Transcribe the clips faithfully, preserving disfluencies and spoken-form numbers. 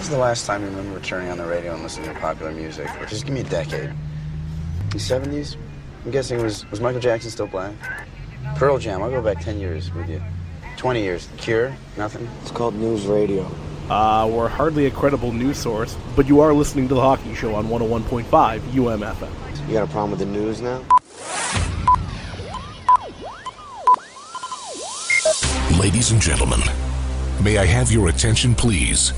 was the last time you remember turning on the radio and listening to popular music? Or just give me a decade. The seventies? I'm guessing it was, was Michael Jackson still black? Pearl Jam, I'll go back ten years with you. twenty years. Cure? Nothing? It's called News Radio. Uh, we're hardly a credible news source, but you are listening to The Hockey Show on one oh one point five U M F M. You got a problem with the news now? Ladies and gentlemen, may I have your attention, please?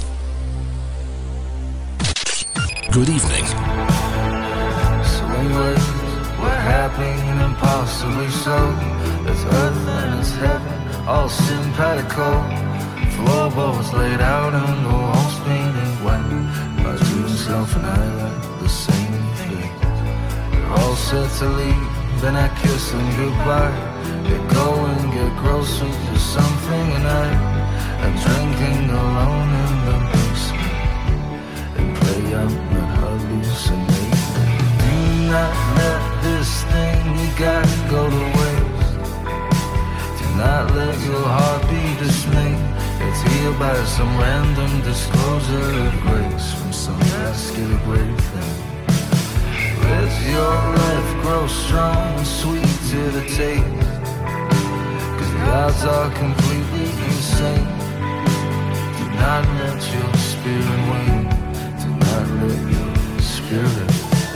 Good evening. So anyways, we're happy and impossibly so. There's earth and it's heaven, all simpatico. Floorboards laid out and the walls painted white. My dream self and I like the same thing. We're all set to leave, then I kiss them goodbye. Get going, get groceries or something, and I am drinking alone in the basement and play out my hallucination. Do not let this thing you got go to waste. Do not let your heart be dismayed. It's healed by some random disclosure of grace from some basket of great things. Let your life grow strong and sweet to the taste. The odds are completely insane. Do not let your spirit wane. Do not let your spirit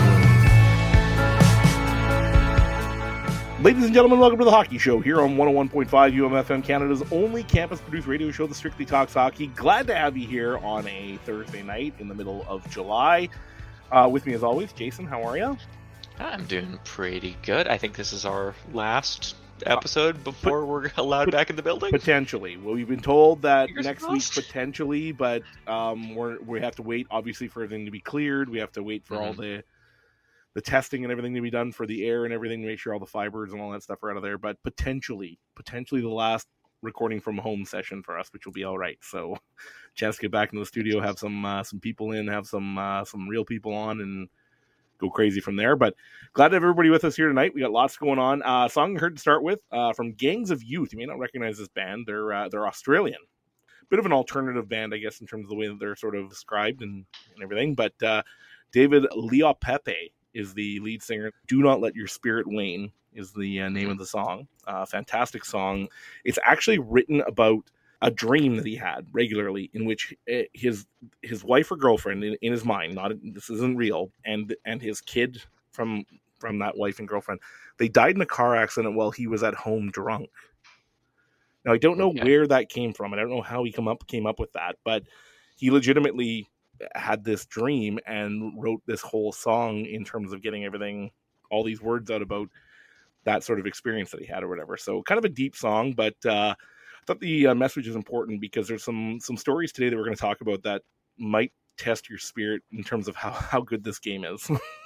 wane. Ladies and gentlemen, welcome to The Hockey Show here on one oh one point five U M F M, Canada's only campus-produced radio show that strictly talks hockey. Glad to have you here on a Thursday night in the middle of July. Uh, with me as always, Jason, how are you? I'm doing pretty good. I think this is our last episode before Pot- we're allowed back in the building. Potentially. Well, we've been told that Fingers next crossed. week potentially, but um, we're, we have to wait, obviously, for everything to be cleared. We have to wait for mm-hmm. all the the testing and everything to be done for the air and everything to make sure all the fibers and all that stuff are out of there. But potentially, potentially the last recording from home session for us, which will be all right. So, chance to get back into the studio, have some uh, some people in, have some uh, some real people on, and go crazy from there. But glad to have everybody with us here tonight. We got lots going on. Uh, song I heard to start with uh, from Gangs of Youth. You may not recognize this band. They're uh, they're Australian. Bit of an alternative band, I guess, in terms of the way that they're sort of described and, and everything. But uh, David Leopepe is the lead singer. Do Not Let Your Spirit Wane is the uh, name of the song. Uh, fantastic song. It's actually written about a dream that he had regularly in which his his wife or girlfriend in, in his mind, not this isn't real, and and his kid from from that wife and girlfriend, they died in a car accident while he was at home drunk. Now I don't know okay. where that came from. I don't know how he come up came up with that, but he legitimately had this dream and wrote this whole song in terms of getting everything, all these words out about that sort of experience that he had or whatever. So kind of a deep song, but uh, I thought the uh, message is important because there's some some stories today that we're going to talk about that might test your spirit in terms of how, how good this game is.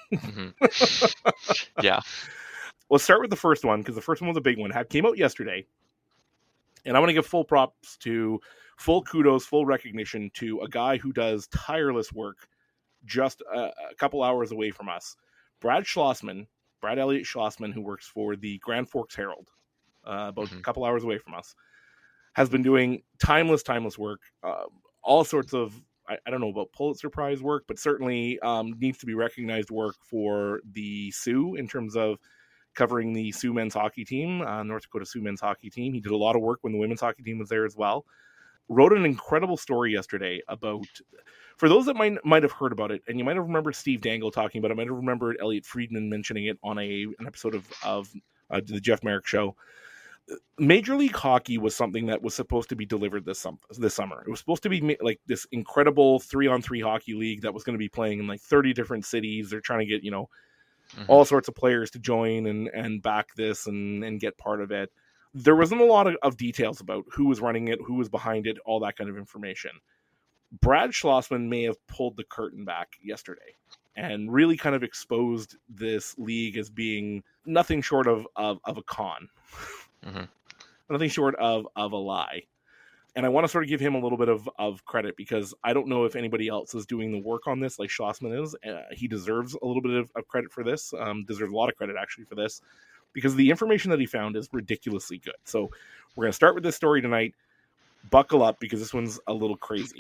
mm-hmm. Yeah. Let's start with the first one because the first one was a big one. It came out yesterday. And I want to give full props to, full kudos, full recognition to a guy who does tireless work just a, a couple hours away from us. Brad Schlossman, Brad Elliott Schlossman, who works for the Grand Forks Herald, uh, about mm-hmm. a couple hours away from us, has been doing timeless, timeless work. Uh, all sorts of, I, I don't know about Pulitzer Prize work, but certainly um, needs to be recognized work for the Sioux in terms of covering the Sioux men's hockey team, uh, North Dakota Sioux men's hockey team. He did a lot of work when the women's hockey team was there as well. Wrote an incredible story yesterday about, for those that might might have heard about it, and you might have remembered Steve Dangle talking about it, might have remembered Elliot Friedman mentioning it on a an episode of, of uh, the Jeff Merrick show. Major League Hockey was something that was supposed to be delivered this, sum- this summer. It was supposed to be like this incredible three-on-three hockey league that was going to be playing in like thirty different cities. They're trying to get, you know, Mm-hmm. all sorts of players to join and, and back this and, and get part of it. There wasn't a lot of, of details about who was running it, who was behind it, all that kind of information. Brad Schlossman may have pulled the curtain back yesterday and really kind of exposed this league as being nothing short of, of, of a con. Mm-hmm. Nothing short of, of a lie. And I want to sort of give him a little bit of, of credit because I don't know if anybody else is doing the work on this like Schlossman is. Uh, he deserves a little bit of, of credit for this. Um, deserves a lot of credit, actually, for this because the information that he found is ridiculously good. So we're going to start with this story tonight. Buckle up because this one's a little crazy.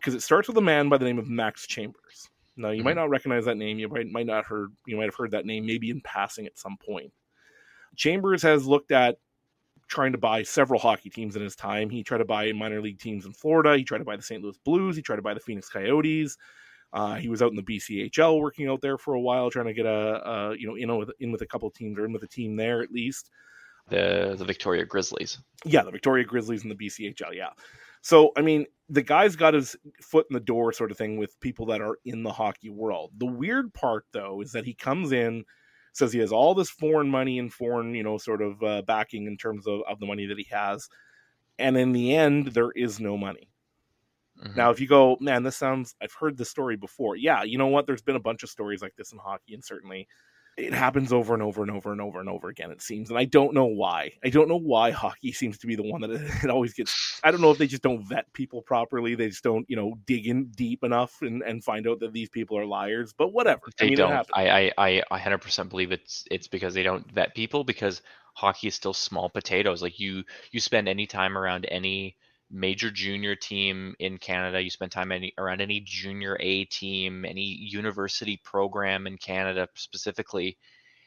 because it starts with a man by the name of Max Chambers. Now, you Mhm. might not recognize that name. You might, might not heard. You might have heard that name maybe in passing at some point. Chambers has looked at trying to buy several hockey teams in his time. He tried to buy minor league teams in Florida. He tried to buy the Saint Louis Blues. He tried to buy the Phoenix Coyotes. Uh, he was out in the B C H L working out there for a while, trying to get a, a you know in with in with a couple of teams or in with a team there at least. The the Victoria Grizzlies. Yeah, the Victoria Grizzlies and the B C H L. Yeah. So, I mean, the guy's got his foot in the door sort of thing with people that are in the hockey world. The weird part, though, is that he comes in, says he has all this foreign money and foreign, you know, sort of uh, backing in terms of, of the money that he has. And in the end, there is no money. Mhm. Now, if you go, man, this sounds, I've heard this story before. Yeah, you know what? There's been a bunch of stories like this in hockey, and certainly it happens over and over and over and over and over again, it seems. And I don't know why. I don't know why hockey seems to be the one that it, it always gets. I don't know if they just don't vet people properly. They just don't, you know, dig in deep enough and, and find out that these people are liars. But whatever. They I mean, it don't. happens. I, I I I one hundred percent believe it's it's because they don't vet people, because hockey is still small potatoes. Like you you spend any time around any major junior team in Canada, you spend time any around any junior A team, any university program in Canada specifically,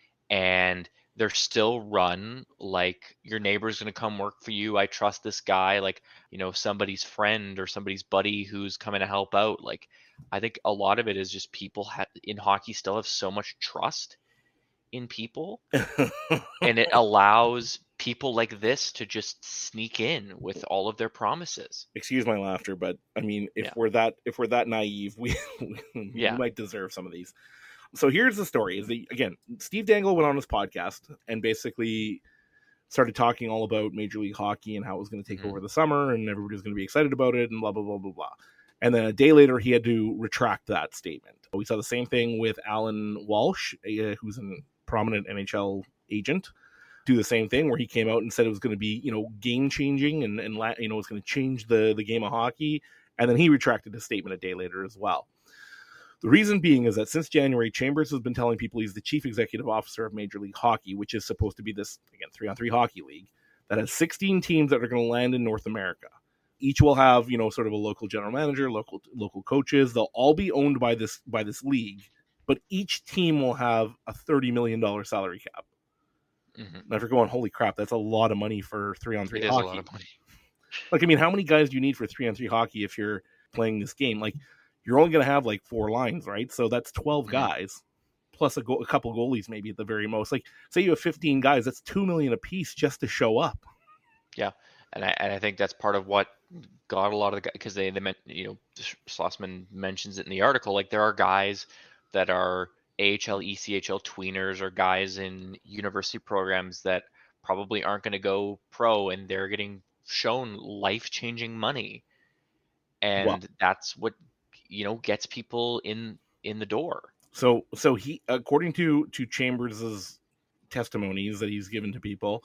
and they're still run like your neighbor's going to come work for you. I trust this guy, like, you know, somebody's friend or somebody's buddy who's coming to help out. Like, I think a lot of it is just people ha- in hockey still have so much trust in people, and it allows people like this to just sneak in with all of their promises. Excuse my laughter, but I mean, if Yeah. we're that if we're that naive, we, we Yeah. might deserve some of these. So here's the story: is the again, Steve Dangle went on his podcast and basically started talking all about Major League Hockey and how it was going to take Mhm. over the summer, and everybody was going to be excited about it, and blah blah blah blah blah. And then a day later, he had to retract that statement. We saw the same thing with Alan Walsh, uh, who's a prominent N H L agent, do the same thing, where he came out and said it was going to be, you know, game changing and, and la- you know, it's going to change the, the game of hockey. And then he retracted his statement a day later as well. The reason being is that since January, Chambers has been telling people he's the chief executive officer of Major League Hockey, which is supposed to be this, again, three on three hockey league that has sixteen teams that are going to land in North America. Each will have, you know, sort of a local general manager, local local coaches. They'll all be owned by this by this league, but each team will have a thirty million dollars salary cap. Mhm. And if you're going, holy crap, that's a lot of money for three on three It is hockey. a lot of money. Like, I mean, how many guys do you need for three on three hockey if you're playing this game? Like, you're only going to have like four lines, right? So that's twelve Mhm. guys plus a, go- a couple goalies, maybe at the very most. Like, say you have fifteen guys, that's two million a piece just to show up. Yeah, and I and I think that's part of what got a lot of the guys, because they they meant, you know, Schlossman mentions it in the article. Like, there are guys that are A H L, E C H L tweeners, or guys in university programs that probably aren't going to go pro, and they're getting shown life changing money, and Well- that's what, you know, gets people in in the door. So, so he, according to to Chambers's testimonies that he's given to people,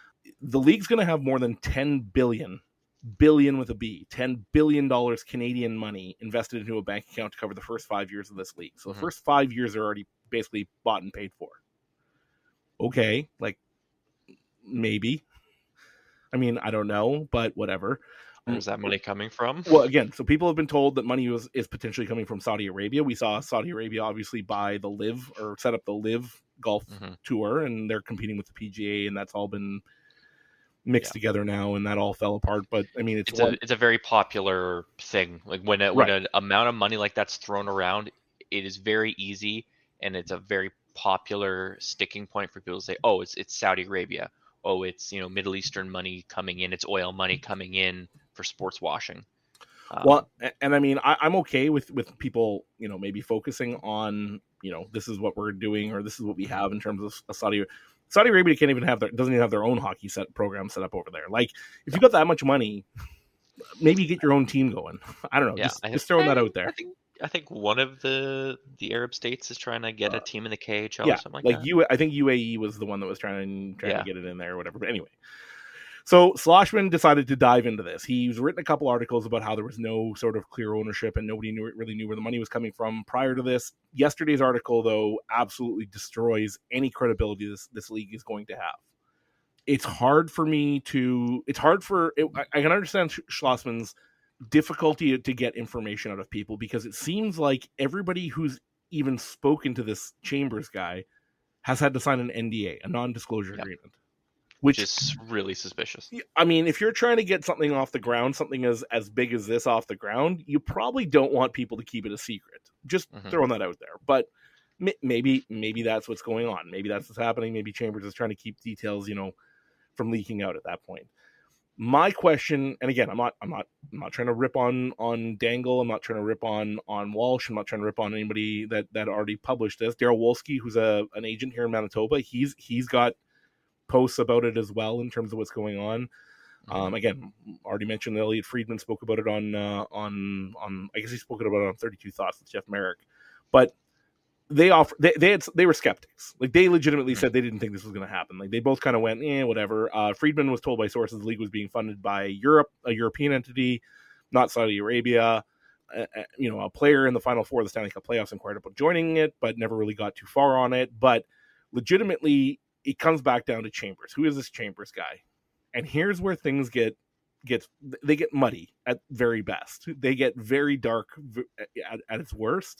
the league's going to have more than ten billion, billion with a B, ten billion dollars Canadian money invested into a bank account to cover the first five years of this league. So the Mhm. first five years are already basically bought and paid for. Okay, like maybe. I mean, I don't know, but whatever. Where's that money coming from? Well, again, so people have been told that money was is potentially coming from Saudi Arabia. We saw Saudi Arabia obviously buy the Live or set up the Live Golf Mhm. Tour, and they're competing with the P G A, and that's all been mixed Yeah. together now, and that all fell apart. But I mean, it's, It's one, a it's a very popular thing. Like, when a, when Right. an amount of money like that's thrown around, it is very easy, and it's a very popular sticking point for people to say, "Oh, it's it's Saudi Arabia. Oh, it's, you know, Middle Eastern money coming in. It's oil money coming in for sports washing." Um, well, a- and I mean, I, I'm okay with with people, you know, maybe focusing on, you know, this is what we're doing, or this is what we have in terms of Saudi. Saudi Arabia can't even have their doesn't even have their own hockey set program set up over there. Like, if you got that much money, maybe get your own team going. I don't know. Yeah, just, I just think- throwing that I- out there. I think I think one of the the Arab states is trying to get a team in the K H L Uh, Yeah, or something like, like that. U. I think U A E was the one that was trying trying Yeah. to get it in there or whatever. But anyway, so Schlossman decided to dive into this. He's written a couple articles about how there was no sort of clear ownership and nobody knew really knew where the money was coming from prior to this. Yesterday's article, though, absolutely destroys any credibility this this league is going to have. It's hard for me to. It's hard for. It, I, I can understand Sch- Schlossman's difficulty to get information out of people, because it seems like everybody who's even spoken to this Chambers guy has had to sign an N D A, a non-disclosure yep. agreement. Which is really suspicious. I mean, if you're trying to get something off the ground, something as, as big as this off the ground, you probably don't want people to keep it a secret. Just mm-hmm. throwing that out there. But m- maybe maybe that's what's going on. Maybe that's what's happening. Maybe Chambers is trying to keep details, you know, from leaking out at that point. My question, and again, I'm not I'm not I'm not trying to rip on on Dangle. I'm not trying to rip on on Walsh. I'm not trying to rip on anybody that that already published this. Daryl Wolski, who's a an agent here in Manitoba, he's he's got posts about it as well in terms of what's going on. Um, again, already mentioned Elliot Friedman spoke about it on uh, on on. I guess he spoke about it on thirty-two Thoughts with Jeff Merrick, but they offer they they, had, they were skeptics. Like they legitimately said they didn't think this was going to happen. Like they both kind of went, eh, whatever. Uh, Friedman was told by sources the league was being funded by Europe, a European entity, not Saudi Arabia. Uh, you know, a player in the Final Four of the Stanley Cup playoffs inquired about joining it, but never really got too far on it. But legitimately, it comes back down to Chambers. Who is this Chambers guy? And here's where things get get they get muddy at very best. They get very dark at, at its worst.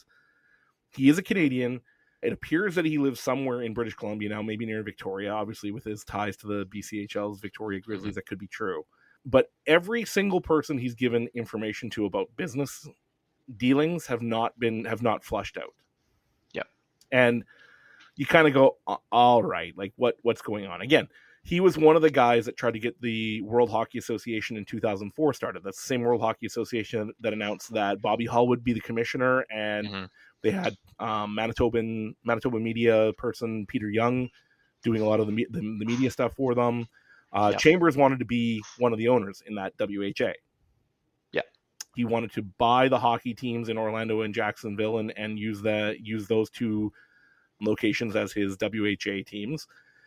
He is a Canadian. It appears that he lives somewhere in British Columbia now, maybe near Victoria. Obviously, with his ties to the B C H L's Victoria Grizzlies, that could be true. But every single person he's given information to about business dealings have not been have not flushed out. Yeah, and you kind of go, all right, like what what's going on? Again, he was one of the guys that tried to get the World Hockey Association in two thousand four started. That's the same World Hockey Association that announced that Bobby Hull would be the commissioner, and mm-hmm. they had um, Manitoban Manitoba media person Peter Young doing a lot of the the, the media stuff for them. Uh, yeah. Chambers wanted to be one of the owners in that W H A. Yeah, he wanted to buy the hockey teams in Orlando and Jacksonville and and use the use those two locations as his W H A teams.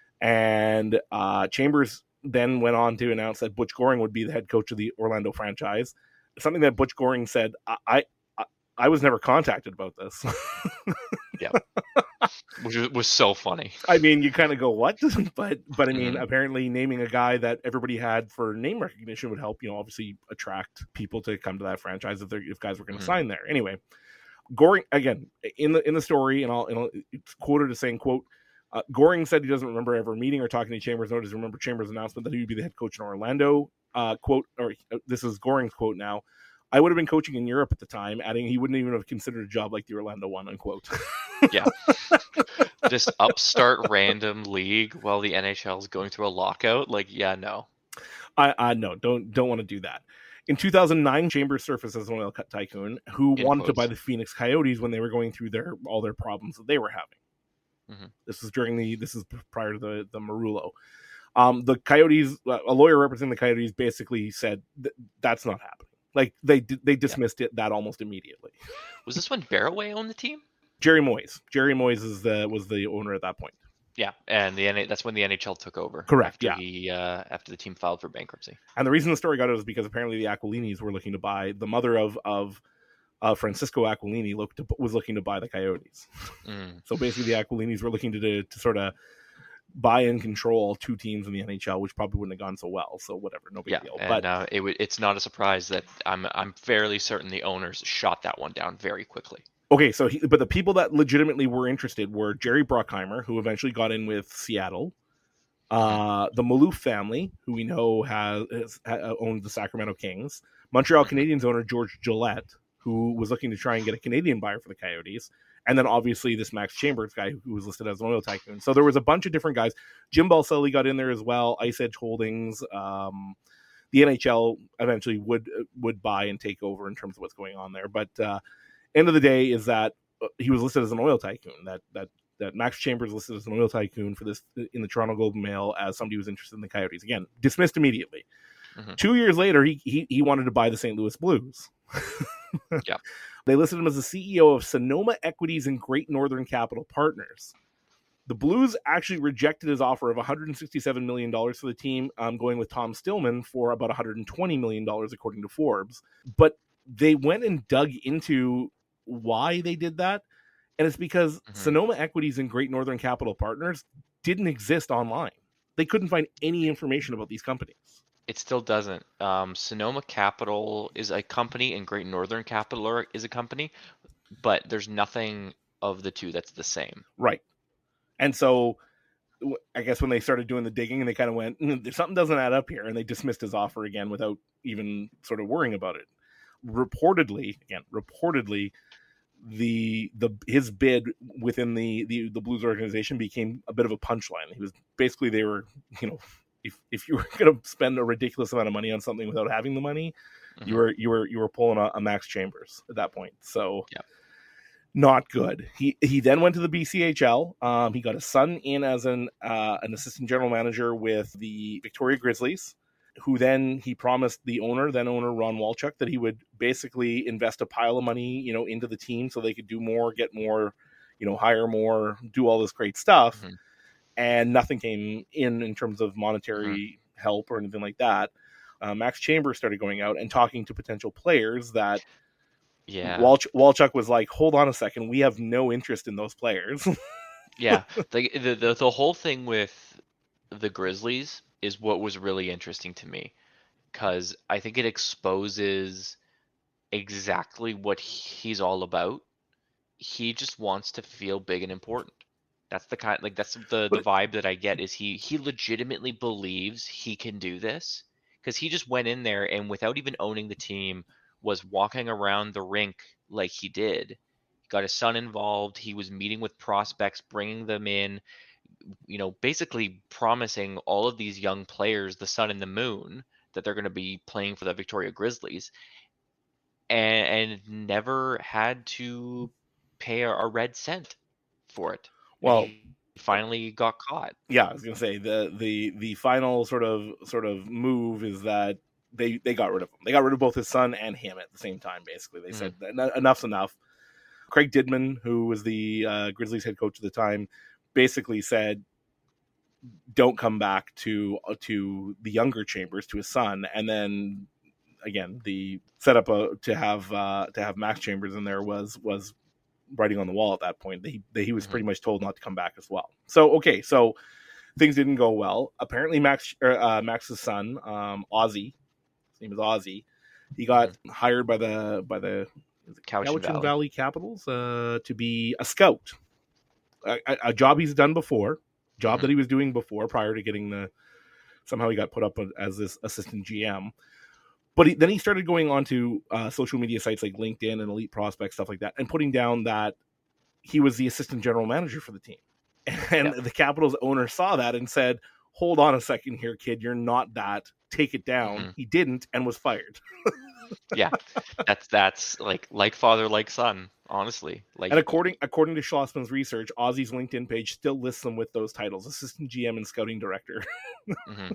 And uh, Chambers then went on to announce that Butch Goring would be the head coach of the Orlando franchise. Something that Butch Goring said, I I, I was never contacted about this. Yeah, which was so funny. I mean, you kind of go, what? but but I mean, mm-hmm. apparently naming a guy that everybody had for name recognition would help, you know, obviously attract people to come to that franchise if they if guys were going to mm-hmm. sign there. Anyway, Goring, again, in the in the story, and I'll, and I'll it's quoted as saying, quote, uh, Goring said he doesn't remember ever meeting or talking to Chambers, nor does he remember Chambers' announcement that he would be the head coach in Orlando. Uh, quote, or uh, this is Goring's quote now, I would have been coaching in Europe at the time, adding he wouldn't even have considered a job like the Orlando one, unquote. Yeah. This upstart random league while the N H L is going through a lockout. Like, yeah, no. I, I no, don't don't want to do that. In two thousand nine, Chambers surfaced as an oil cut tycoon who in wanted quotes. to buy the Phoenix Coyotes when they were going through their all their problems that they were having. Mm-hmm. This was during the this is prior to the the Marullo. Um, the Coyotes, a lawyer representing the Coyotes, basically said that's not happening. Like they they dismissed yeah. it that almost immediately. Was this when Barroway owned the team? Jerry Moyes. Jerry Moyes is the was the owner at that point. Yeah, and the that's when the N H L took over. Correct. After yeah. The, uh, after the team filed for bankruptcy. And the reason the story got out is because apparently the Aquilinis were looking to buy the mother of of uh, Francisco Aquilini looked to, was looking to buy the Coyotes. Mm. So basically, the Aquilinis were looking to to, to sort of buy and control two teams in the N H L, which probably wouldn't have gone so well. So whatever, no big yeah, deal. And, but uh, it w- it's not a surprise that I'm I'm fairly certain the owners shot that one down very quickly. Okay, so he, but the people that legitimately were interested were Jerry Bruckheimer, who eventually got in with Seattle, uh, the Maloof family, who we know has, has uh, owned the Sacramento Kings, Montreal Canadiens owner George Gillette, who was looking to try and get a Canadian buyer for the Coyotes, and then obviously this Max Chambers guy who was listed as an oil tycoon. So there was a bunch of different guys. Jim Balcelli got in there as well. Ice Edge Holdings. Um, the N H L eventually would would buy and take over in terms of what's going on there, but. Uh, End of the day is that he was listed as an oil tycoon. That that that Max Chambers listed as an oil tycoon for this in the Toronto Globe and Mail as somebody who was interested in the Coyotes. Again, dismissed immediately. Mm-hmm. Two years later, he, he he wanted to buy the Saint Louis Blues. Yeah, they listed him as the C E O of Sonoma Equities and Great Northern Capital Partners. The Blues actually rejected his offer of one hundred sixty-seven million dollars for the team, um, going with Tom Stillman for about one hundred twenty million dollars, according to Forbes. But they went and dug into why they did that, and it's because mm-hmm. Sonoma Equities and Great Northern Capital Partners didn't exist online. They couldn't find any information about these companies. It still doesn't. Um, Sonoma Capital is a company, and Great Northern Capital is a company, but there's nothing of the two that's the same. Right. And so I guess when they started doing the digging, they kind of went, mm, something doesn't add up here, and they dismissed his offer again without even sort of worrying about it. Reportedly, again, reportedly, the the his bid within the, the the Blues organization became a bit of a punchline. He was basically, they were, you know, if if you were going to spend a ridiculous amount of money on something without having the money, mm-hmm. you were you were you were pulling a, a Max Chambers at that point. So yeah. Not good. He he then went to the B C H L. Um, he got his son in as an uh, an assistant general manager with the Victoria Grizzlies, who then he promised the owner, then owner Ron Walchuk, that he would basically invest a pile of money, you know, into the team so they could do more, get more, you know, hire more, do all this great stuff. Mm-hmm. And nothing came in in terms of monetary mm-hmm. help or anything like that. Uh, Max Chambers started going out and talking to potential players that. Yeah, Walch- Walchuk was like, hold on a second, we have no interest in those players. yeah, the, the the the whole thing with the Grizzlies is what was really interesting to me, because I think it exposes exactly what he's all about. He just wants to feel big and important. That's the kind, like that's the the vibe that I get. Is he he legitimately believes he can do this, because he just went in there and without even owning the team, was walking around the rink like he did. He got his son involved. He was meeting with prospects, bringing them in, you know, basically promising all of these young players the sun and the moon that they're going to be playing for the Victoria Grizzlies, and, and never had to pay a, a red cent for it. Well, he finally got caught. Yeah, I was going to say the, the, the final sort of, sort of move is that They they got rid of him. They got rid of both his son and him at the same time, basically. They mm-hmm. said, en- enough's enough. Craig Didman, who was the uh, Grizzlies head coach at the time, basically said, don't come back to uh, to the younger Chambers, to his son. And then, again, the setup uh, to have uh, to have Max Chambers in there was was writing on the wall at that point. They, they, he was mm-hmm. pretty much told not to come back as well. So, okay, so things didn't go well. Apparently, Max uh, Max's son, um, Ozzy, name is Ozzy. He got mm-hmm. hired by the by the Cowichan Valley. Valley Capitals uh, to be a scout, a, a job he's done before, job mm-hmm. that he was doing before prior to getting the. Somehow he got put up as this assistant G M, but he, then he started going on to uh, social media sites like LinkedIn and Elite Prospect, stuff like that, and putting down that he was the assistant general manager for the team, and yeah. the Capitals owner saw that and said, hold on a second here, kid, you're not that. Take it down. Mm-hmm. He didn't and was fired. yeah, that's that's like like father, like son, honestly. Like, and according according to Schlossman's research, Ozzy's LinkedIn page still lists them with those titles: assistant G M and scouting director. mm-hmm.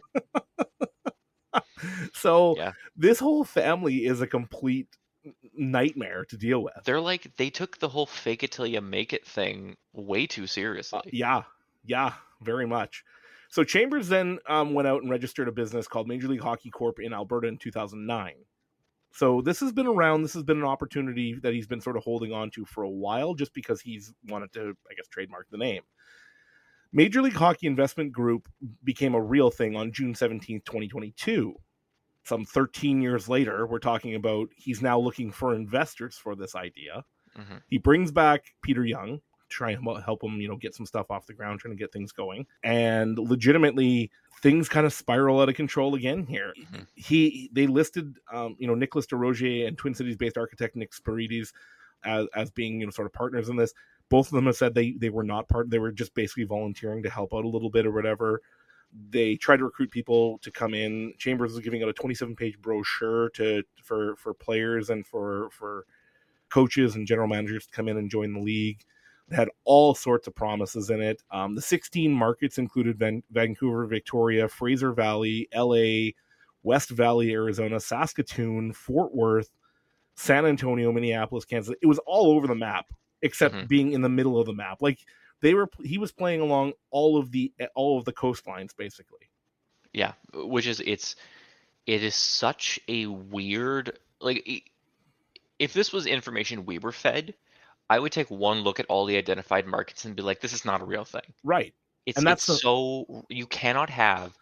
So yeah. This whole family is a complete nightmare to deal with. They're like, they took the whole fake it till you make it thing way too seriously. Uh, yeah, yeah, very much. So Chambers then um, went out and registered a business called Major League Hockey Corp in Alberta in two thousand nine. So this has been around. This has been an opportunity that he's been sort of holding on to for a while, just because he's wanted to, I guess, trademark the name. Major League Hockey Investment Group became a real thing on June seventeenth, twenty twenty-two. Some thirteen years later, we're talking about he's now looking for investors for this idea. Mm-hmm. He brings back Peter Young, try and help him, you know, get some stuff off the ground, trying to get things going. And legitimately, things kind of spiral out of control again here. Mm-hmm. He, they listed, um, you know, Nicholas DeRozier and Twin Cities-based architect Nick Spirides as, as being, you know, sort of partners in this. Both of them have said they, they were not part, they were just basically volunteering to help out a little bit or whatever. They tried to recruit people to come in. Chambers was giving out a twenty-seven page brochure to, for, for players and for, for coaches and general managers to come in and join the league. It had all sorts of promises in it. Um, the sixteen markets included Van- Vancouver, Victoria, Fraser Valley, L A, West Valley, Arizona, Saskatoon, Fort Worth, San Antonio, Minneapolis, Kansas. It was all over the map, except mm-hmm. being in the middle of the map. Like they were, he was playing along all of the all of the coastlines, basically. Yeah, which is it's it is such a weird, like, if this was information we were fed, I would take one look at all the identified markets and be like, this is not a real thing. Right. It's, and that's it's the... so, you cannot have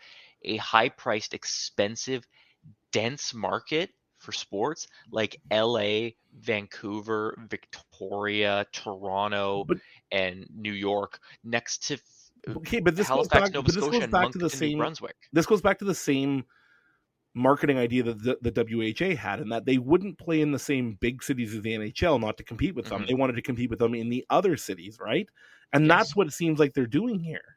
a high-priced, expensive, dense market for sports like L A, Vancouver, Victoria, Toronto, But and New York, next to okay, but this goes Halifax, back. Nova But this Scotia, goes and back to the Moncton, New same. Brunswick. This goes back to the same marketing idea that the, the W H A had, in that they wouldn't play in the same big cities as the N H L, not to compete with them. Mhm. They wanted to compete with them in the other cities, right? And Yes. that's what it seems like they're doing here.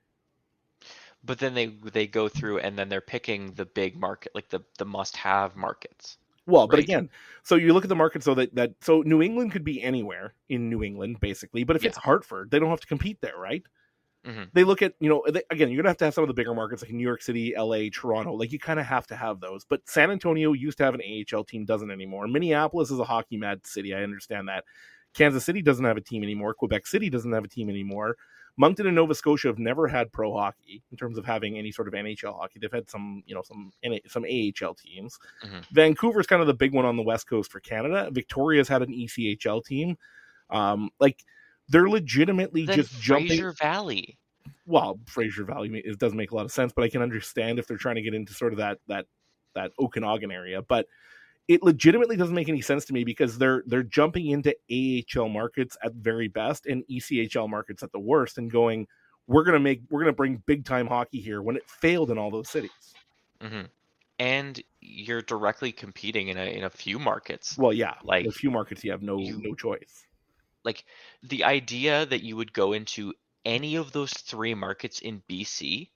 But then they they go through and then they're picking the big market, like the the must-have markets. Well, but Right. again, so you look at the market, so that, that so New England could be anywhere in New England, basically. But if Yeah. it's Hartford, they don't have to compete there, right? Mhm. They look at, you know, they, again, you're gonna have to have some of the bigger markets like New York City, L A, Toronto. Like you kind of have to have those. But San Antonio used to have an A H L team, doesn't anymore. Minneapolis is a hockey mad city. I understand that. Kansas City doesn't have a team anymore. Quebec City doesn't have a team anymore. Moncton and Nova Scotia have never had pro hockey in terms of having any sort of N H L hockey. They've had some, you know, some some A H L teams. Mhm. Vancouver's kind of the big one on the West Coast for Canada. Victoria's had an E C H L team. Um, like they're legitimately Then just jumping. Fraser Valley. Well, Fraser Valley, it doesn't make a lot of sense, but I can understand if they're trying to get into sort of that that that Okanagan area. But it legitimately doesn't make any sense to me because they're they're jumping into A H L markets at very best and E C H L markets at the worst, and going, we're gonna make we're gonna bring big time hockey here when it failed in all those cities. hmm And you're directly competing in a in a few markets. Well, yeah, Like, a few markets you have no you- no choice. Like the idea that you would go into any of those three markets in B C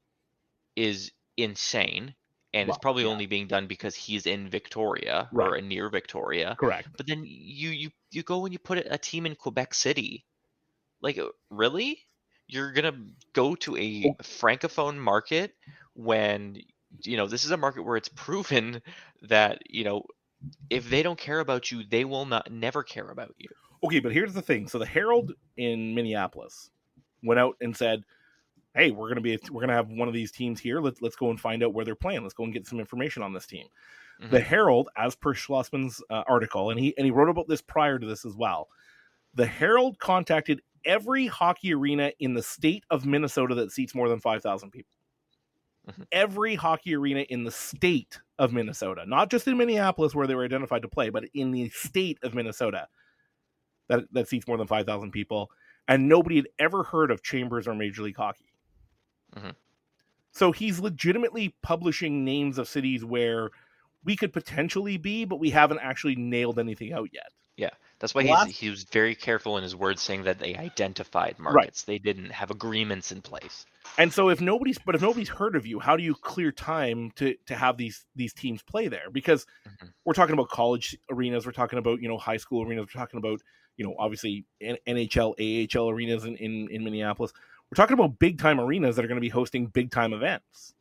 is insane, and Well, it's probably yeah. only being done because he's in Victoria Right. or near Victoria. Correct. But then you you you go and you put a team in Quebec City. Like, really? You're gonna go to a Well- francophone market when, you know, this is a market where it's proven that, you know, if they don't care about you, they will not never care about you. Okay, but here's the thing. So the Herald in Minneapolis went out and said, "Hey, we're gonna be we're gonna have one of these teams here. Let's let's go and find out where they're playing. Let's go and get some information on this team." Mhm. The Herald, as per Schlossman's uh, article, and he and he wrote about this prior to this as well. The Herald contacted every hockey arena in the state of Minnesota that seats more than five thousand people. Mhm. Every hockey arena in the state of Minnesota, not just in Minneapolis where they were identified to play, but in the state of Minnesota that that seats more than five thousand people, and nobody had ever heard of Chambers or Major League Hockey. Mhm. So he's legitimately publishing names of cities where we could potentially be, but we haven't actually nailed anything out yet. That's why Last- he's, he was very careful in his words, saying that they identified markets. They didn't have agreements in place. And so if nobody's but if nobody's heard of you, how do you clear time to to have these these teams play there? Because Mhm. we're talking about college arenas, we're talking about, you know, high school arenas, we're talking about, you know, obviously N H L, A H L arenas in, in, in Minneapolis. We're talking about big time arenas that are going to be hosting big time events.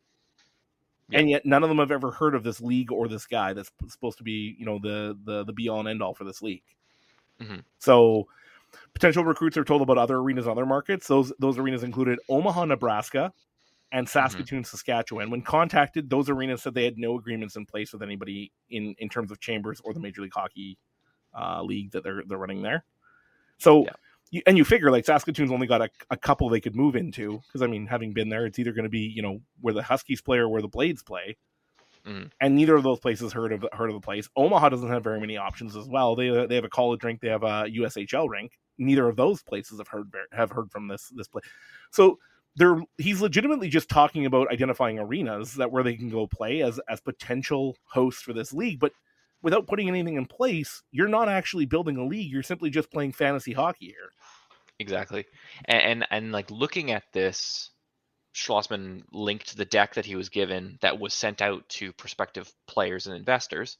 Yeah. And yet none of them have ever heard of this league or this guy that's supposed to be, you know, the the the be all and end all for this league. Mhm. So potential recruits are told about other arenas in other markets. Those those arenas included Omaha, Nebraska, and Saskatoon, Saskatchewan. When contacted, those arenas said they had no agreements in place with anybody in, in terms of Chambers or the Major League Hockey uh, league that they're they're running there. So, Yeah. you, and you figure like Saskatoon's only got a, a couple they could move into because I mean, having been there, it's either going to be, you know, where the Huskies play or where the Blades play. Mhm. And neither of those places heard of heard of the place. Omaha doesn't have very many options as well. They they have a college rink, they have a U S H L rink. Neither of those places have heard have heard from this this place. So they're he's legitimately just talking about identifying arenas that where they can go play as as potential hosts for this league, but without putting anything in place, you're not actually building a league. You're simply just playing fantasy hockey here. Exactly. And, and and like looking at this, Schlossman linked the deck that he was given that was sent out to prospective players and investors.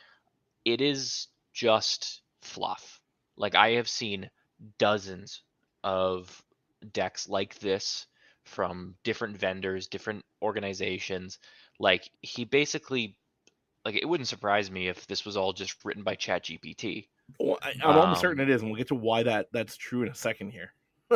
It is just fluff. Like, I have seen dozens of decks like this from different vendors, different organizations. Like, he basically, like, it wouldn't surprise me if this was all just written by ChatGPT. Well, I, I'm almost Um, certain it is, and we'll get to why that that's true in a second here.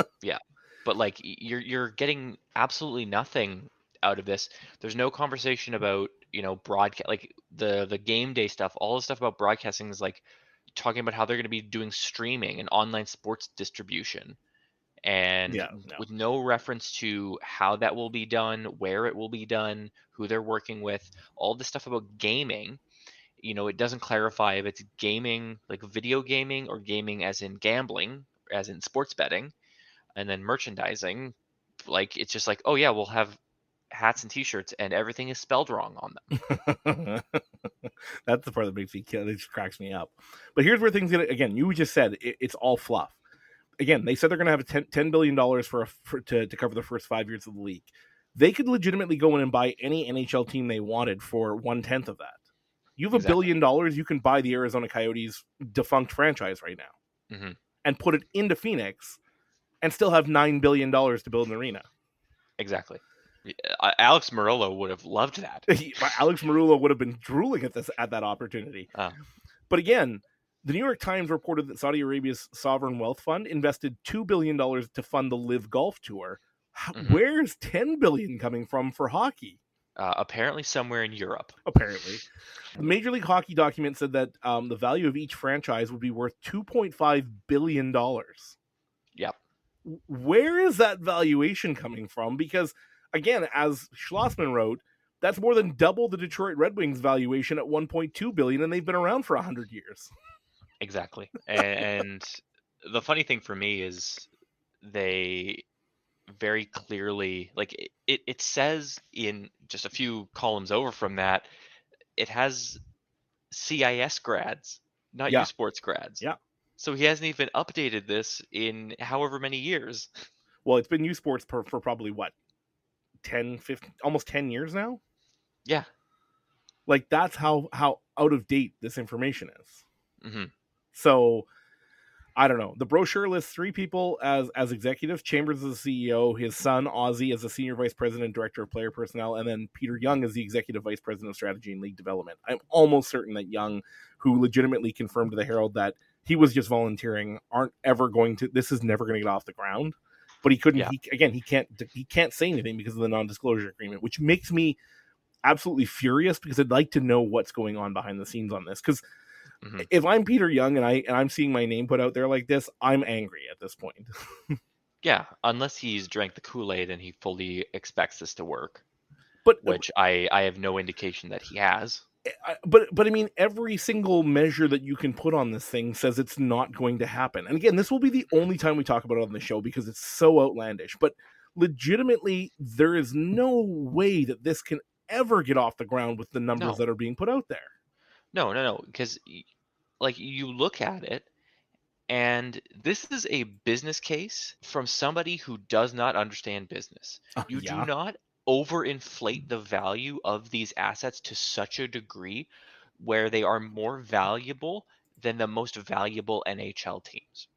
But like y- you're you're getting absolutely nothing out of this. There's no conversation about, you know, broadcast, like the the game day stuff. All the stuff about broadcasting is like talking about how they're going to be doing streaming and online sports distribution, and Yeah, no. with no reference to how that will be done, where it will be done, who they're working with, all this stuff about gaming. You know, it doesn't clarify if it's gaming, like video gaming, or gaming as in gambling, as in sports betting, and then merchandising. Like, it's just like, oh yeah, we'll have hats and T-shirts, and everything is spelled wrong on them. That's the part that makes me kill. That just cracks me up. But here's where things get. Again, you just said it, it's all fluff. Again, they said they're going to have a ten, ten billion dollars for, a, for to, to cover the first five years of the league. They could legitimately go in and buy any N H L team they wanted for one tenth of that. You have a Exactly. billion dollars, you can buy the Arizona Coyotes defunct franchise right now Mm-hmm. and put it into Phoenix and still have nine billion dollars to build an arena. Exactly. Uh, Alex Meruelo would have loved that. Alex Meruelo would have been drooling at this at that opportunity. Uh, But again, the New York Times reported that Saudi Arabia's sovereign wealth fund invested two billion dollars to fund the Live Golf Tour. Mhm. Where's ten billion dollars coming from for hockey? uh, apparently somewhere in Europe. Apparently. The Major League Hockey document said that um, the value of each franchise would be worth two point five billion dollars. Yep. Where is that valuation coming from? Because, again, as Schlossman wrote, that's more than double the Detroit Red Wings valuation at one point two billion dollars, and they've been around for one hundred years. Exactly. And the funny thing for me is they very clearly, like, it, it, it says in just a few columns over from that, it has C I S grads, not Yeah. U Sports grads. Yeah. So he hasn't even updated this in however many years. Well, it's been U Sports for, for probably, what, ten, fifteen, almost ten years now? Yeah. Like, that's how, how out of date this information is. hmm So, I don't know. The brochure lists three people as as executives. Chambers is the C E O, his son, Ozzy, as the Senior Vice President and Director of Player Personnel, and then Peter Young as the Executive Vice President of Strategy and League Development. I'm almost certain that Young, who legitimately confirmed to the Herald that he was just volunteering, aren't ever going to, this is never going to get off the ground. But he couldn't, Yeah. he, again, he can't he can't say anything because of the non-disclosure agreement, which makes me absolutely furious because I'd like to know what's going on behind the scenes on this. Because hmm if I'm Peter Young and I and I'm seeing my name put out there like this, I'm angry at this point. Yeah. Unless he's drank the Kool-Aid and he fully expects this to work, But which I, I have no indication that he has. I- but but I mean, every single measure that you can put on this thing says it's not going to happen. And again, this will be the only time we talk about it on the show because it's so outlandish. But legitimately, there is no way that this can ever get off the ground with the numbers No. that are being put out there. No, no, no. Because, like, you look at it, and this is a business case from somebody who does not understand business. Uh, You yeah. do not overinflate the value of these assets to such a degree where they are more valuable than the most valuable N H L teams.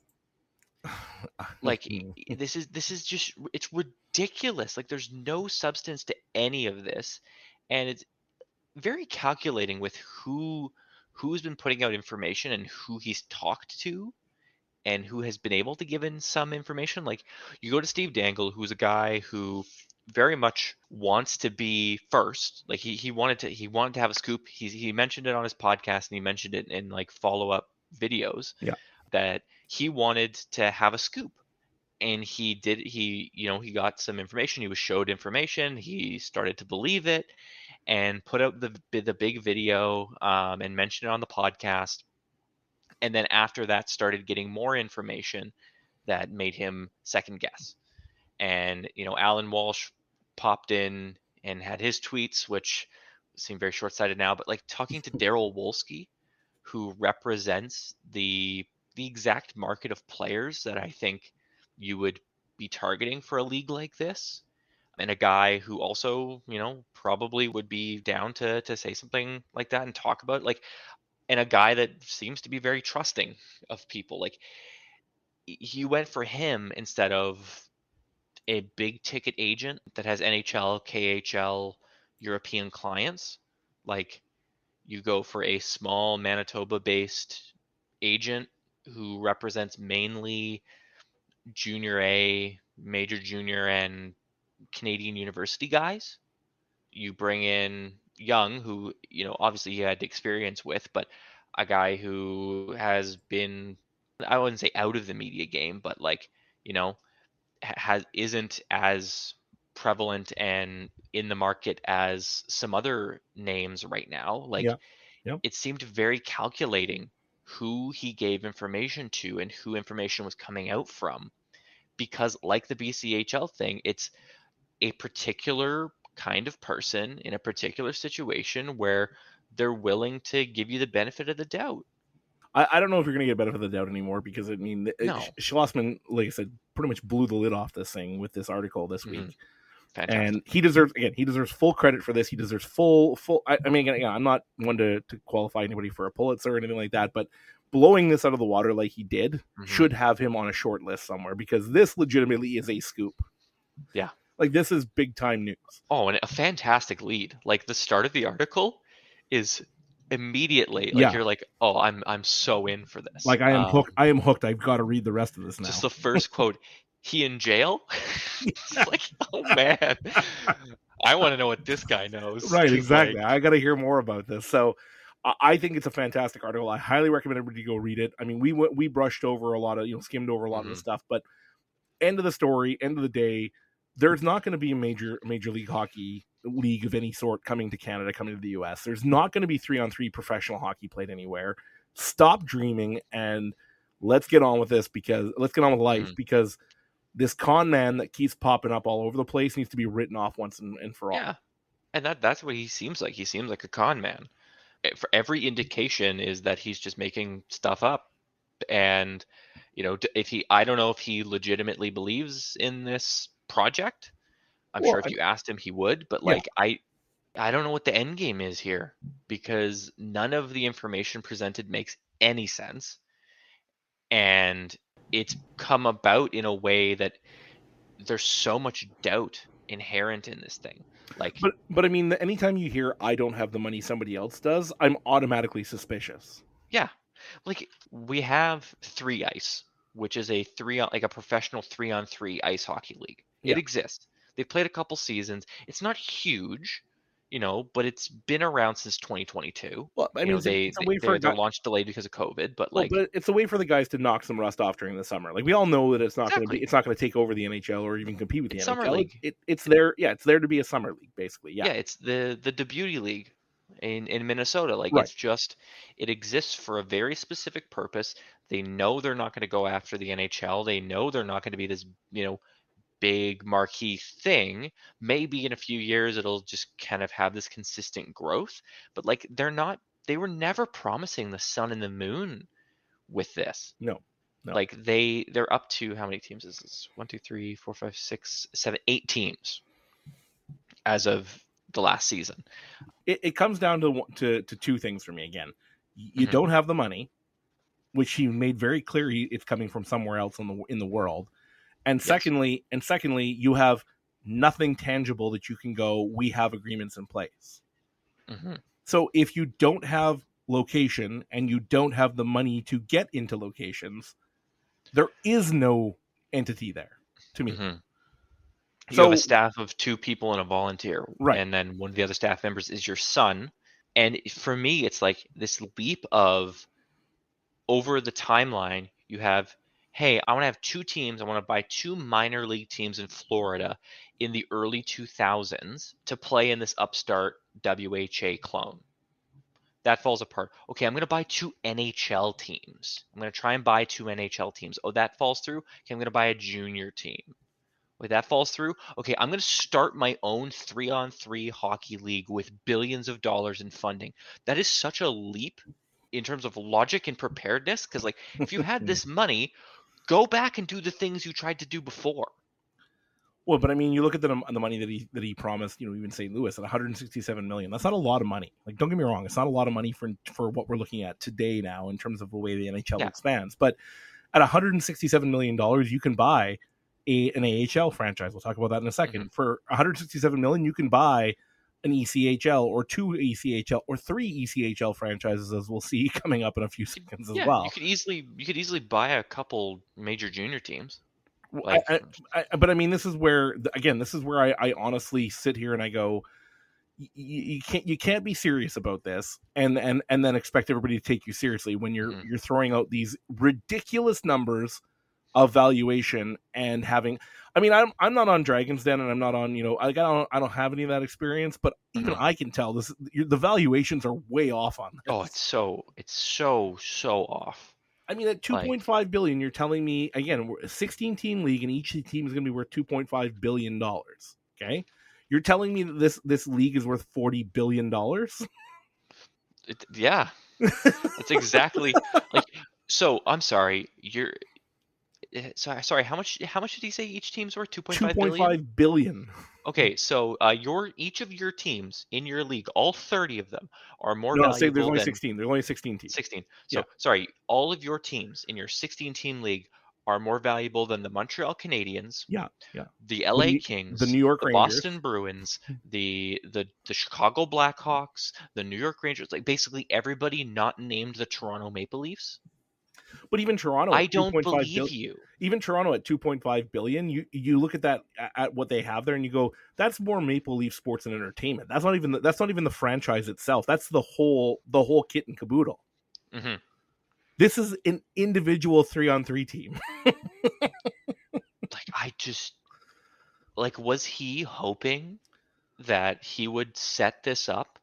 Like, Mm. i- this is this is just, it's ridiculous. Like, there's no substance to any of this, and it's very calculating with who who's been putting out information and who he's talked to and who has been able to give in some information. Like, you go to Steve Dangle, who's a guy who very much wants to be first. Like, he, he wanted to he wanted to have a scoop. He he mentioned it on his podcast, and he mentioned it in, like, follow-up videos. Yeah. That he wanted to have a scoop. And he did he you know he got some information. He was showed information. He started to believe it and put out the the big video, um, and mentioned it on the podcast. And then after that, started getting more information that made him second guess. And, you know, Alan Walsh popped in and had his tweets, which seem very short-sighted now, but, like, talking to Daryl Wolski, who represents the the exact market of players that I think you would be targeting for a league like this, and a guy who also, you know, probably would be down to to say something like that and talk about, like, and a guy that seems to be very trusting of people. Like, y- he went for him instead of a big ticket agent that has N H L, K H L, European clients. Like, you go for a small Manitoba-based agent who represents mainly junior A, major junior, and Canadian university guys. You bring in Young, who, you know, obviously he had experience with, but a guy who has been, I wouldn't say out of the media game, but, like, you know, has isn't as prevalent and in the market as some other names right now. Like Yeah. Yep. it seemed very calculating who he gave information to and who information was coming out from, because like the B C H L thing, it's a particular kind of person in a particular situation where they're willing to give you the benefit of the doubt. I, I don't know if you're going to get benefit of the doubt anymore, because I mean, No. Sch- Schlossman, like I said, pretty much blew the lid off this thing with this article this Mhm. week. Fantastic. And he deserves, again, he deserves full credit for this. He deserves full, full. I, I mean, again, I'm not one to, to qualify anybody for a Pulitzer or anything like that, but blowing this out of the water like he did Mhm. should have him on a short list somewhere, because this legitimately is a scoop. Yeah. Like, this is big time news. Oh, and a fantastic lead. Like the start of the article is immediately like Yeah. you're like, oh, I'm I'm so in for this. Like, I am Um, hooked. I am hooked. I've got to read the rest of this now. Just the first quote, he in jail? It's like, oh man. I want to know what this guy knows. Right, 'Cause, exactly. like, I got to hear more about this. So I- I think it's a fantastic article. I highly recommend everybody go read it. I mean, we went, we brushed over a lot of, you know, skimmed over a lot of the Mhm. stuff, but end of the story, end of the day, there's not going to be a major major league hockey league of any sort coming to Canada, coming to the U S. There's not going to be three on three professional hockey played anywhere. Stop dreaming and let's get on with this, because let's get on with life, Mhm. because this con man that keeps popping up all over the place needs to be written off once and, and for all. yeah. And that that's what he seems like. He seems like a con man. Eh, For every indication is that he's just making stuff up. And you know, d- if he I don't know if he legitimately believes in this project. I'm Well, sure if I- you asked him, he would. But Yeah. like, I, I don't know what the end game is here, because none of the information presented makes any sense, and it's come about in a way that there's so much doubt inherent in this thing. Like, But but I mean, anytime you hear "I don't have the money, somebody else does," I'm automatically suspicious. yeah, like we have Three Ice, which is a three on like a professional three on three ice hockey league. Yeah. It exists. They've played a couple seasons. It's not huge, you know, but it's been around since twenty twenty-two. Well, I You mean, know, it's, a- they, it's a they way for their, a their guy, launch delayed because of COVID, but well, like, but it's a way for the guys to knock some rust off during the summer. Like, we all know that it's not going to Exactly. be, it's not going to take over the N H L or even compete with the It's N H L. summer It, league. it, it's there, yeah, it's there to be a summer league, basically. Yeah, yeah, it's the the Debuty League in in Minnesota. Like, Right. it's just it exists for a very specific purpose. They know they're not going to go after the N H L. They know they're not going to be this, you know, big marquee thing. Maybe in a few years it'll just kind of have this consistent growth, but like they're not they were never promising the sun and the moon with this. no, no. Like they they're up to how many teams is this? One, two, three, four, five, six, seven, eight teams as of the last season. it, it comes down to, one- to to two things for me. Again, Y- you Mhm. don't have the money, which he made very clear he, it's coming from somewhere else in the in the world. And Yes. secondly, and secondly, you have nothing tangible that you can go, we have agreements in place. hmm So if you don't have location and you don't have the money to get into locations, there is no entity there to me. hmm You So have a staff of two people and a volunteer, Right. and then one of the other staff members is your son. And for me, it's like this leap of over the timeline. You have, hey, I want to have two teams. I want to buy two minor league teams in Florida in the early two thousands to play in this upstart W H A clone. That falls apart. Okay, I'm going to buy two N H L teams. I'm going to try and buy two N H L teams. Oh, that falls through. Okay, I'm going to buy a junior team. Wait, that falls through. Okay, I'm going to start my own three-on-three hockey league with billions of dollars in funding. That is such a leap in terms of logic and preparedness, because like if you had this money, go back and do the things you tried to do before. well, but I mean, you look at the the money that he that he promised, you know, even Saint Louis at one hundred sixty-seven million. That's not a lot of money. Like, don't get me wrong, it's not a lot of money for for what we're looking at today now in terms of the way the N H L Yeah. expands. But at one hundred sixty-seven million dollars, you can buy a an A H L franchise. We'll talk about that in a second. Mm-hmm. For one hundred sixty-seven million, you can buy an E C H L or two E C H L or three E C H L franchises, as we'll see coming up in a few seconds as Yeah, well. you could easily you could easily buy a couple major junior teams. Well, Like, I, I, I, but I mean, this is where again, this is where I, I honestly sit here and I go, you, you can't you can't be serious about this and and and then expect everybody to take you seriously when you're Mhm. you're throwing out these ridiculous numbers of valuation and having. I mean, I'm I'm not on Dragon's Den, and I'm not on, you know, I don't I don't have any of that experience, but even Mhm. I can tell this the valuations are way off on this. Oh, it's so it's so so off. I mean, at two point five Like, billion, you're telling me again, we're a sixteen team league, and each team is going to be worth two point five billion dollars. Okay, you're telling me that this this league is worth forty billion dollars? it, yeah, that's exactly like. So I'm sorry, you're eh, sorry. Sorry, how much? How much did he say each team's worth? Two point Two five point billion. five billion. Okay, so uh, your each of your teams in your league, all thirty of them, are more No, say there's valuable only than sixteen. There's only sixteen teams. sixteen. So Yeah. sorry, all of your teams in your sixteen team league are more valuable than the Montreal Canadiens, Yeah, yeah. the L A New- Kings, the New York the Rangers. Boston Bruins, the the the Chicago Blackhawks, the New York Rangers, like basically everybody not named the Toronto Maple Leafs. But even Toronto, I at don't two point five believe billion, you. even Toronto at two point five billion, you you look at that at, at what they have there, and you go, that's more Maple Leaf sports and entertainment. That's not even the, that's not even the franchise itself. That's the whole the whole kit and caboodle. hmm This is an individual three on three team. Like I just like was he hoping that he would set this up